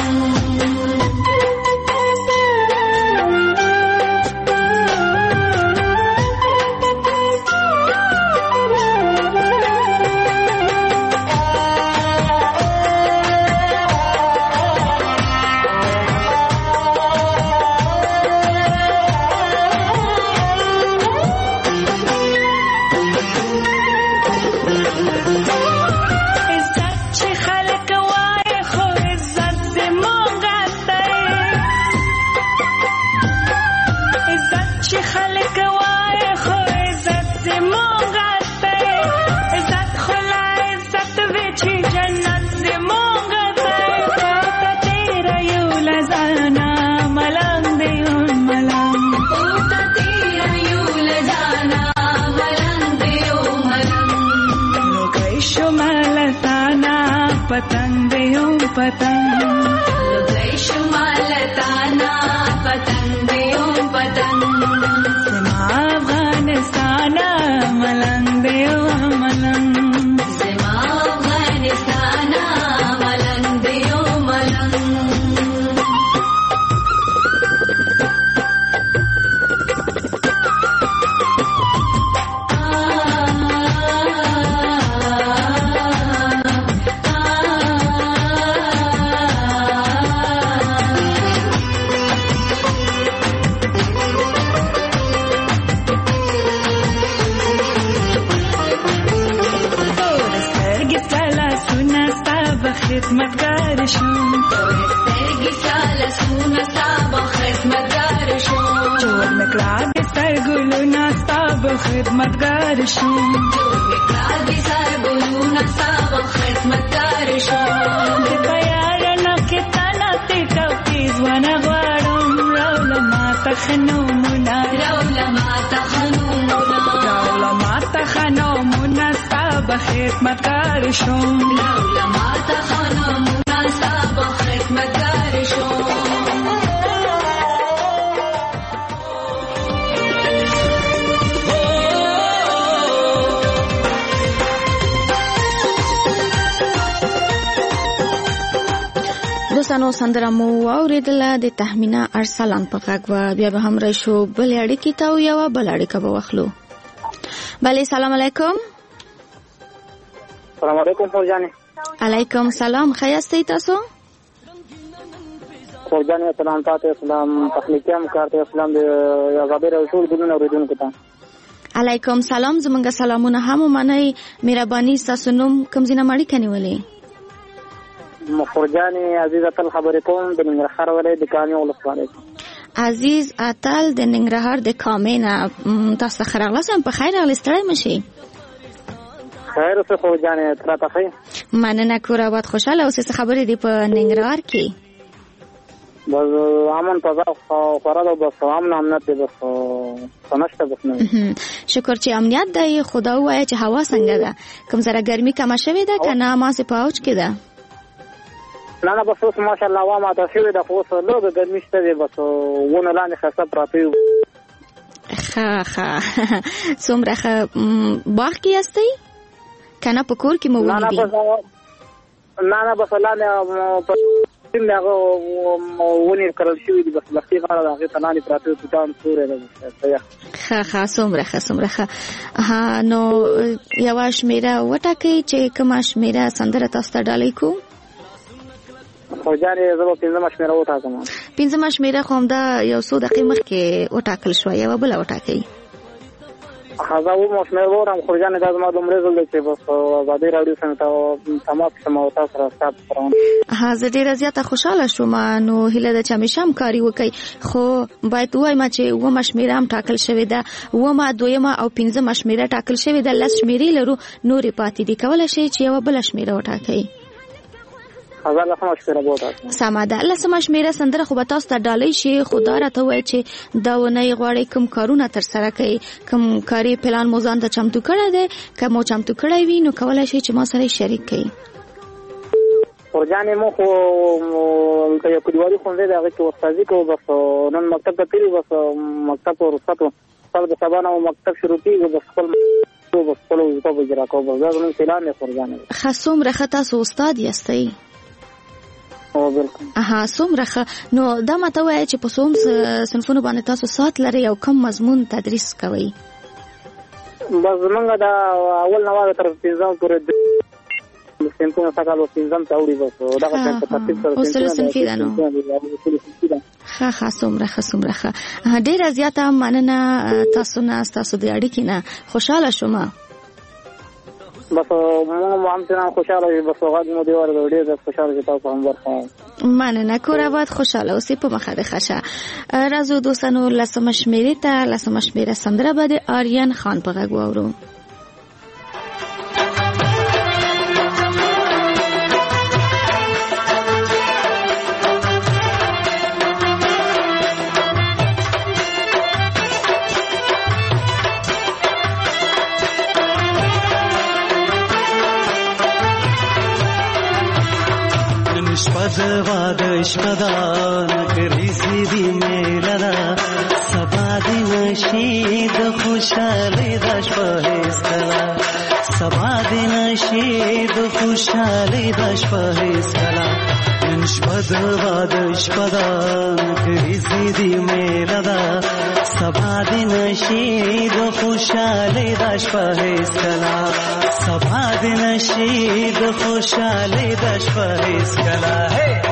S15: पतंग देओ पतंग लुगाई शुमालताना पतंग देओ पतंग समा अफगानिस्ताना मलंग देओ मलंग समा अफगानिस्ताना मलंग देओ मलंग خدمتگار شوم سترګې چاله سونه ستاب خدمتگار شوم جوړ مکړه د سرګلونه ستاب خدمتگار شوم جوړ مکړه د سرګلونه ستاب خدمتگار شوم د پیار نه کې تانا ته توفیز ونه غواړم راول ما تخنو منا راول ما تخنو منا راول ما تخنو منا ستاب خدمتگار شوم راول ما تخنو منا ستاب خدمتگار شوم
S7: دوستانو سندره مو اوریدله د تهمینا ارسلان په غږ و بیا به هم راشو بل اړیکې ته او یو بل اړیکه به واخلو. بله سلام علیکم.
S11: سلام علیکم فورجانې.
S7: علیکم سلام. خیاستئ تاسو؟
S11: فورجانې سلام تاسو سلام تخنیکی همکار ته سلام د آزادۍ راډیو ټول ګډون اوریدونکو ته.
S7: علیکم سلام. زمونږ سلامونه هم ومنئ. مهرباني ستاسو نوم کوم ځای نه اړیکه نیولې؟
S11: مخرجانې عزیز اتل خبرې کوم د ننګرهار ولایت د کامې ولسوالۍ.
S7: عزیز اتل د ننګرهار د کامې نه تاسو ښه راغلاست. په خیر راغلاست. ستړی مه شئ.
S11: خیر اوسه خورجانې ته راته ښه.
S7: مننه. کور آباد خوشحاله اوسئ. څه خبرې دي په ننګرهار کې؟
S11: بس امن فضا خورا ده. بس امن امنیت دی. بس څه نشته. بس نه
S7: شکر چې امنیت دی. خدا ووایه چې هوا څنګه ده؟ کوم ذره ګرمي کمه شوې ده که نه ماسې په اوج کې ده؟
S11: نه نه بس اوس ماشاءالله هوا ماته شوې ده. خو اوس لږه ګرمي شته دی. بس ونه لاندې ښایسته پراته یو.
S7: ښه ښه څومره ښه. باغ کې یاستئ که نه په کور کې مو ولیدي؟
S11: نه نه بس لاندې هغه ونې کرل شوي دي. بس لښتې غاړه د هغې ته لاندې پراته یو توتان سوری ده.
S7: ښه ښه څومره ښه څومره ښه. نو یوه شمېره وټاکئ چې کومه شمېره سندره تاسو ته ډالۍ کړو.
S11: خورجانې زه به پنځمه شمېره وټاکم.
S7: پنځمه شمېره خو همدا یو څو دقیقې مخکې وټاکل شوه. یوه بله وټاکئ.
S11: زه اوومه شمېره وټاکم. خورجانې دا زما دومره ځل دی چې بس ازادۍ راډیو څنګه ته تماس شم او تاسو سره ستا پرون.
S7: ها زه ډېره زیاته خوشحاله شوم. نو هیله ده چې همیشه همکاري وکئ. خو باید ووایم چې اوومه شمېره هم ټاکل شوې ده. اوومه دویمه او پنځمه شمېره ټاکل شوې ده. لس شمېرې لرو نورې پاتې دي. کولی شئ چې یوه بله شمېره وټاکئ.
S11: هغه لاسمه شمیره بوته
S7: سمه ده. لاسمه شمیره سندره خو به تاسو ته ډالۍ شي، خو دا راته وایي چې دا ونه غواړي کوم کارونه ترسره کوي، کوم کاري پلان مو ځان ته چمتو کړی دی، که مو چمتو کړی وي نو کولی شي چې ما سره شریک کړي.
S11: ورجانې مو خو که یو کلیوالي ښوونځی دی هغې کې استادي کوو، بس نن مکتب ته تللي، بس مکتب په رخصت سبا د سبا نه مکتب شروع کېږي، بس خپل بس خپل وظیفه به اجرا کوو. بس دا زموږ پلان دی ورجانې.
S7: ښه څومره ښه تاسو استاد یاستئ؟
S11: او بالکل.
S7: اها څومره ښه. نو دا ماته وایي چې په څوم صنفونو باندې تاسو سات لرئ او کوم مضمون تدریس کوئ؟
S11: بس زمونږ دا اول نه تر پنځم پورې صنفونه څنګه پنځم ته وړي، بس دغه څه په ترتیب سره
S7: اصول صنفي ده. نو ښه ښه څومره ښه څومره ښه. ډېره زیاته مننه تاسو نه، تاسو د اړیکې نه خوشحاله شوم.
S11: بس موږ هم څنګه خوشاله یو، بس هغه مو دی ورته ډېر خوشاله چې تاسو هم ورته
S7: مننه. کور آباد خوشاله اوسئ په مخه د خشه. راځو دوستانو لسمه شمیرې ته. لسمه شمیره سندره به د آریان خان په غږ واورو.
S16: شپد شپدان کریزی دی میلنا سبا دی نشید خوشحالی داش پهیستلا سبا دی نشید خوشحالی داش پهیستلا شپد واد شپدان کریزی دی میلنا سبا دی نشید خوشحالی داش پهیستلا سبا دی نشید خوشحالی داش پهیستلا.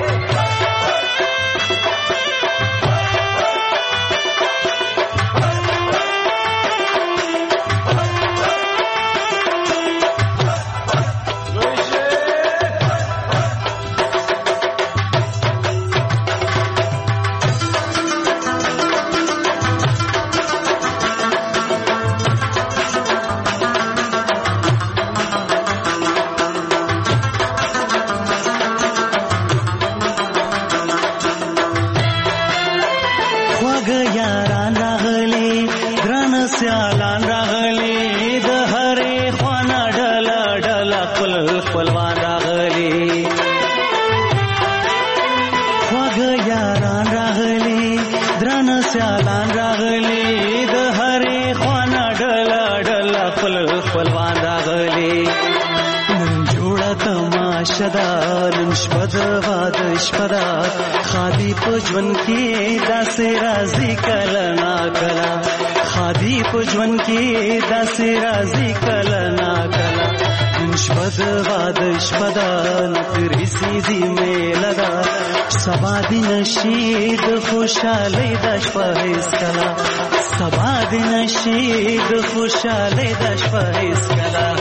S16: خادی پجون کی داس رازی کلا نا کلا خادی پجون کی داس رازی کلا نا کلا شپد واد شپدان کریسی دی میلدا سبا دی نشید خوشالی داش پهیز کلا سبا دی نشید خوشالی داش پهیز کلا.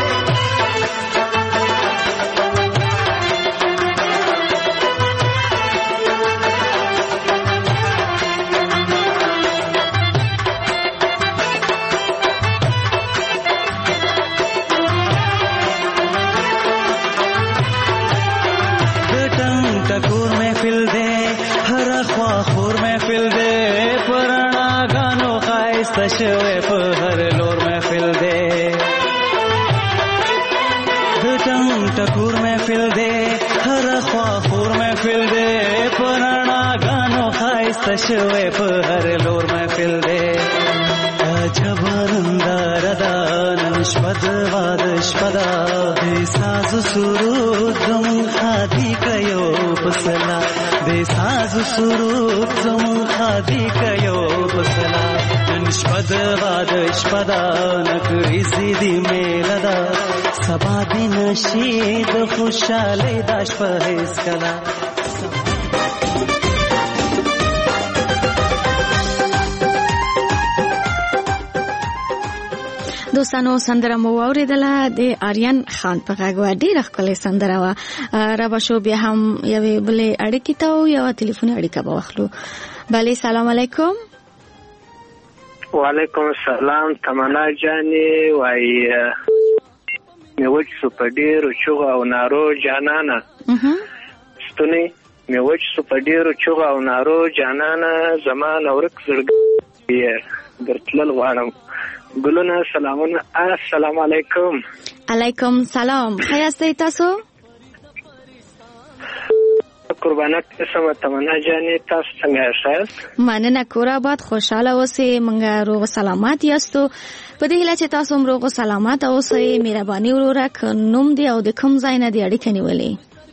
S16: شوه په هر لور محفل دے دټم ټکور محفل دے هر خوا خور محفل دے پرانا غانو خایست شوه په هر لور محفل دے جبرندار دان شپد واد شپدا دې ساز سرود زم خادي کيو پسلا دې ساز سرود زم خادي کيو پسلا شپد واد شپدا نکریزی دی میلدا سبا دی نشید خوشالی داش پهیز کلا.
S7: دوستانو سندره مو اوریدله د آریان خان په غږ و. ډیره ښکلې سندره وه. را به شو بیا هم یوې بلې اړیکې ته و یوه تلیفوني اړیکه به واخلو. بله سلام علیکم.
S17: وعلیکم السلام. تمنا جانې وای مې وچ سو په ډېرو چغو او نارو جانانه ستونی مې وچ سو په ډېرو چغو او نارو جانانه زمانه ورک زړګی درتلل غواړم ګلونه سلامونه السلام علیکم.
S7: علیکم سلام. ښه یاستئ تاسو؟
S17: قربانت قسم تمنا جانې تاسو څنګه یاست؟
S7: مننه کور آباد خوشاله اوسئ. موږ روغ سلامات یاستو. په دې هیله چې تاسو هم روغ سلامات اوسئ. مهرباني وروره که نوم دی او د کوم ځای نه دی اړیکه نیولې؟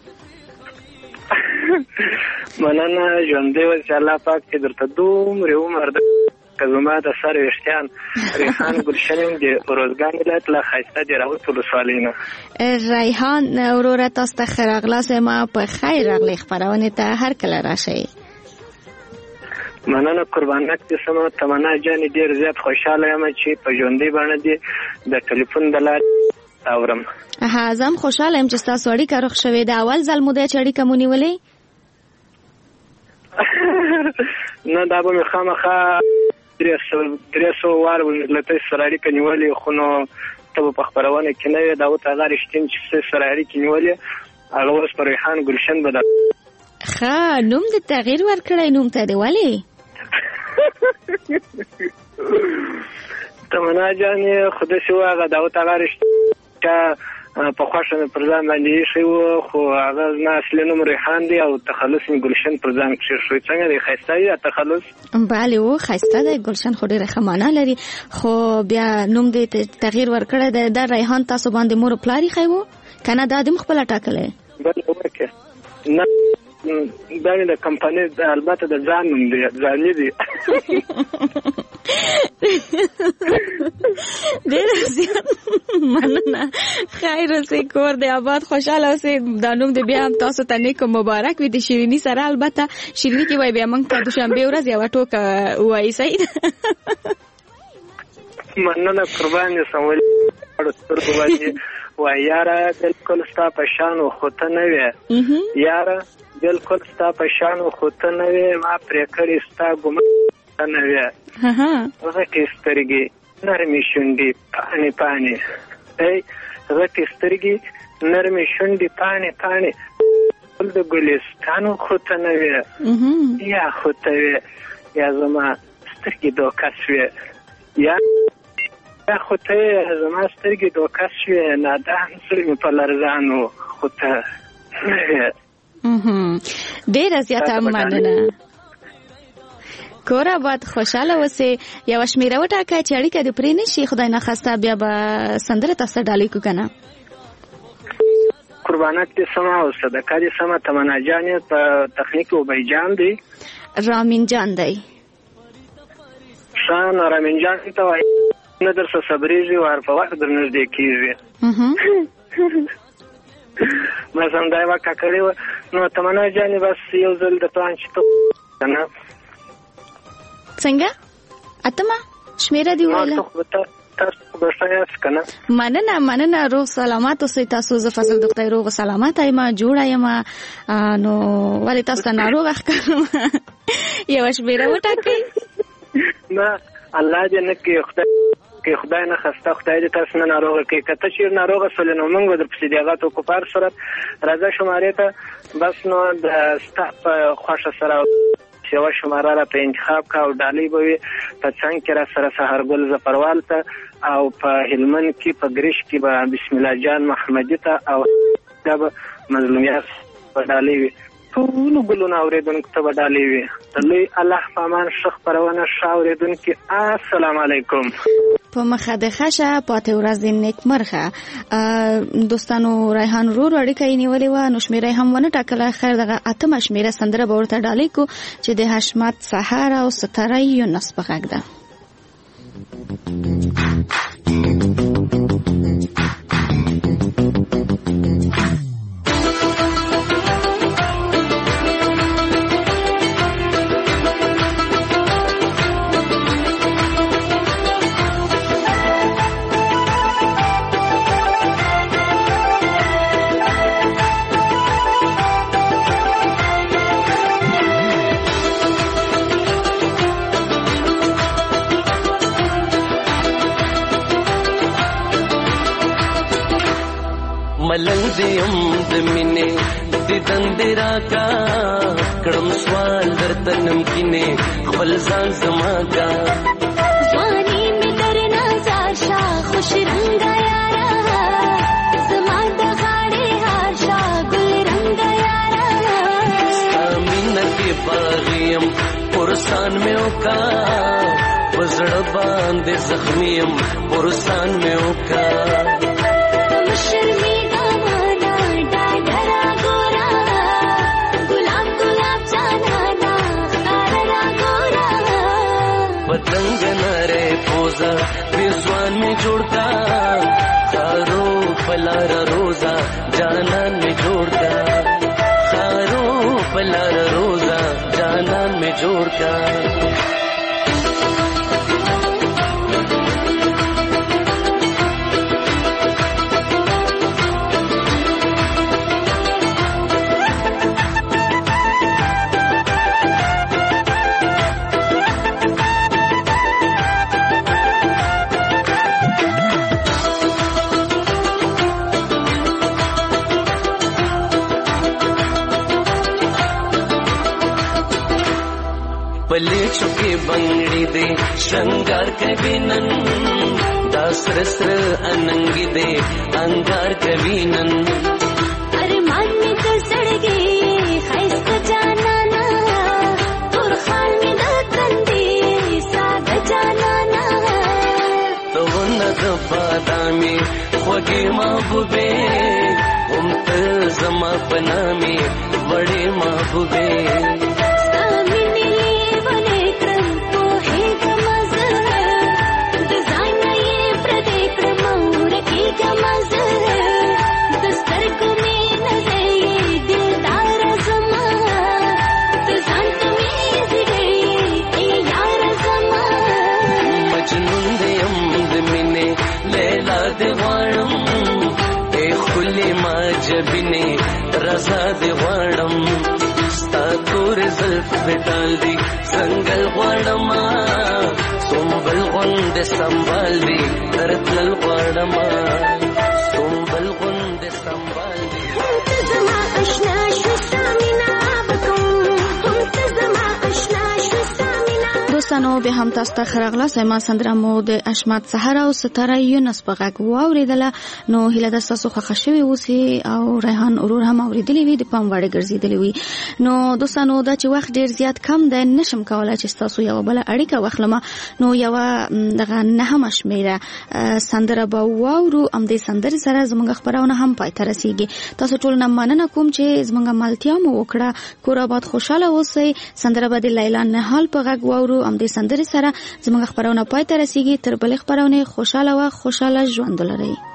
S17: مننه ژوندی اوسئ. الله پاک چې درته دومره عمر که زما د سر ویښتان ریحان ګلشن یم د روزګان ولایت له ښایسته د راوت ولسوالۍ نه.
S7: ریحان وروره تاسو ته ښه راغلاست. ما په خیر راغلی خپرونې ته هر کله راشئ.
S17: مننه قربانک قسمه تمنا جانې ډېر زیات خوشحاله یم چې په ژوندۍ بڼه دې د ټلیفون د لارې اورم.
S7: ها زه هم خوشحاله یم چې ستاسو اړیکه روغ شوې ده. اول ځل مو دی چې اړیکه مو نیولې؟
S17: نه دا به مې خامخا درې سوه وار له تاسو سره اړیکه نیولې خو نو ته به په خپرونه کې نه وې. داود هغه رښتین چې سره اړیکې نیولې هغه اوس په ریحان ګلشن به ده.
S7: ښه نوم دې تغییر ورکړی. نوم ته دې ولې؟
S17: تمنا جانې خو داسې و هغه داود هغه رښتین په خوښه مې پر ځان باندې ایښی و خو هغه زما اصلي نوم ریحان دی او تخلص مې ګلشن پر ځان کېښوی. څنګه دی ښایسته دی تخلص؟
S7: بله و ښایسته دی. ګلشن خو ډېره ښه معنا لري خو بیا نوم دې تغییر ورکړی دی. دا ریحان تاسو باندې مور او پلار ایښی و که نه دا دې هم خپله ټاکلی؟
S17: بله وکړې نه دا مې د کمپنۍ البته د ځان نوم دی ځاني دی.
S7: ډېره زیات مننه. خیر اوسئ. کور دې آباد خوشحاله اوسئ. دا نوم دې بیا هم تاسو ته نیک مبارک وي د شیریني سره. البته شیریني کې وایي بیا موږ ته دوشنبې ورځ یوه ټوکه ووایي. صحیح ده؟
S17: مننه قربان یې سمولي سترګو باندې وایي یاره بلکل ستا په شان و خو ته نه وې یاره بلکل ستا په شان و خو ته نه وې ما پرې کړې ستا ګمان نه وې غټې سترګې نرمې شونډې پاڼې پاڼې ای غټې سترګې نرمې شونډې پاڼې پاڼې ګل د ګلستانو خو ته نه وې یا خو ته وې یا زما سترګې دوکه شوې یا یا خو ته زما سترګې دوکه شوې نادان زړه مې په لرزانو خو ته نه وې.
S7: ډېره زیاته مننه. کور آباد خوشحاله اوسئ. یوه شمېره وټاکئ چې اړیکه دې پرې نه شي. خدای نخواسته بیا به سندره تاسو ته ډالۍ کړو که نه؟
S17: قربانک دې سمه او صدقه دې سمه. تمنا جانې په تخنیک عبی جان دی.
S7: رامین جان دی.
S17: ښه نو رامین جان ته وایي نه در څه صبرېږي وار په وخت در نږدې کېږي. بس همدا یې وکړه کړې وه. نو تمنا جانې بس یو ځل د پلان چې ته که نه
S7: څنګه اتمه شمیره دی ویله؟
S17: تاسو به ښه یاست که نه؟
S7: مننه مننه. روغ سلامات اوسئ تاسو. زه فضل د خدای روغ سلامته یم جوړه یم. نو ولې تاسو ته ناروغه ښکارم؟ یوه شمیره وټاکئ.
S17: نه الله دې نه کړي خدای که خدای نه خسته خدای دې تاسو نه ناروغه کړي. که ته چېرې ناروغه شولې نو موږ به درپسې د هغه توکوپار سره راځه شمارې ته بس نو د ستا په خوښه سره یوه شماره را په انتخاب کا او ډالۍ به وي په څنګ کې را سره سهارګل ظفروال ته او په هلمند کې په ګریش کې به بسم الله جان محمدي ته او دا به مظلومیت په ډالۍ وي. ټولو ګلونه اورېدونکو ته به ډالۍ وي. د لوی الله په امان ښه خپرونه ښه اورېدونکي السلام علیکم.
S7: په مخه د ښه پاتې ورځ دې نیکمرغه. دوستانو ریحان ورور اړیکه یې نیولې وه نو شمېره یې هم ونه ټاکله. خیر دغه اتمه شمېره سندره به ورته ډالۍ کړو چې د حشمت سهار او ستاره یونس په غږ ده.
S13: ملنګ دې يم د مینې د دند دې راکا کړم سوال درته نمکینه خپل ځان زما کا
S15: ځواني مې درنا زاشا خوش رنگا یارا زما د غاړې هاشا ګل رنگا یارا
S13: امینه کې باغیم پرسان مې وکا وزړه باندې زخمیم پرسان مې وکا
S15: شرمی دامانا ډاډرا ګورا ګلاب ګلاب جانانا خارا ګورا
S13: پتنګ نره پوزا بزوان میں جوڑتا خارو پلار روزا جانان میں جوڑتا خارو پلار روزا جانان میں جوڑتا पले चुके बंगड़ी दे श्रृंगार कविनन दासर सर अनंगी दे अंगार कविनन
S15: अरे मान में तो सड़ गए खैस को जाना ना तुर खाल में दकन दे साग जाना ना
S13: तो न बादामी खोगे महबूबे उमत जमा पना में बड़े महबूबे जबिने रजा दे वाड़म स्ता तोरे ज़ल्फ़ पे डाल दी संगल वाड़मा सोमबल गुंदे संभाल दी तरतल वाड़मा सोमबल गुंदे संभाल दी
S15: मुंतज़मा अशना शुसामिना बकुम मुंतज़मा अशना शुसामिना
S7: دوستانو به هم تاسو ته خراغله سیمه سندره مو د اشمت سحر او ستاره یونس په غږ واوریدله نو هله د تاسو خوښ شوی اوسي او ریحان اورور هم اوریدلی وي د پام وړ ګرځیدلی وي نو دوستانو دا چې وخت ډیر زیات کم ده نشم کولای چې تاسو یو بل اړیکه واخلم نو یو دغه نه هم شمیره سندره به واورو ام دې سندره سره زموږ خبرونه هم پای ته رسیږي تاسو ټول نه مننه کوم چې زموږ ملتیا مو وکړه کور آباد خوشاله اوسئ سندره به د لیلا نهال په غږ واورو ام دې سندره سره زموږ خبرونه پای ته رسیږي تر بل خبرونه خوشاله او خوشاله ژوند ولرئ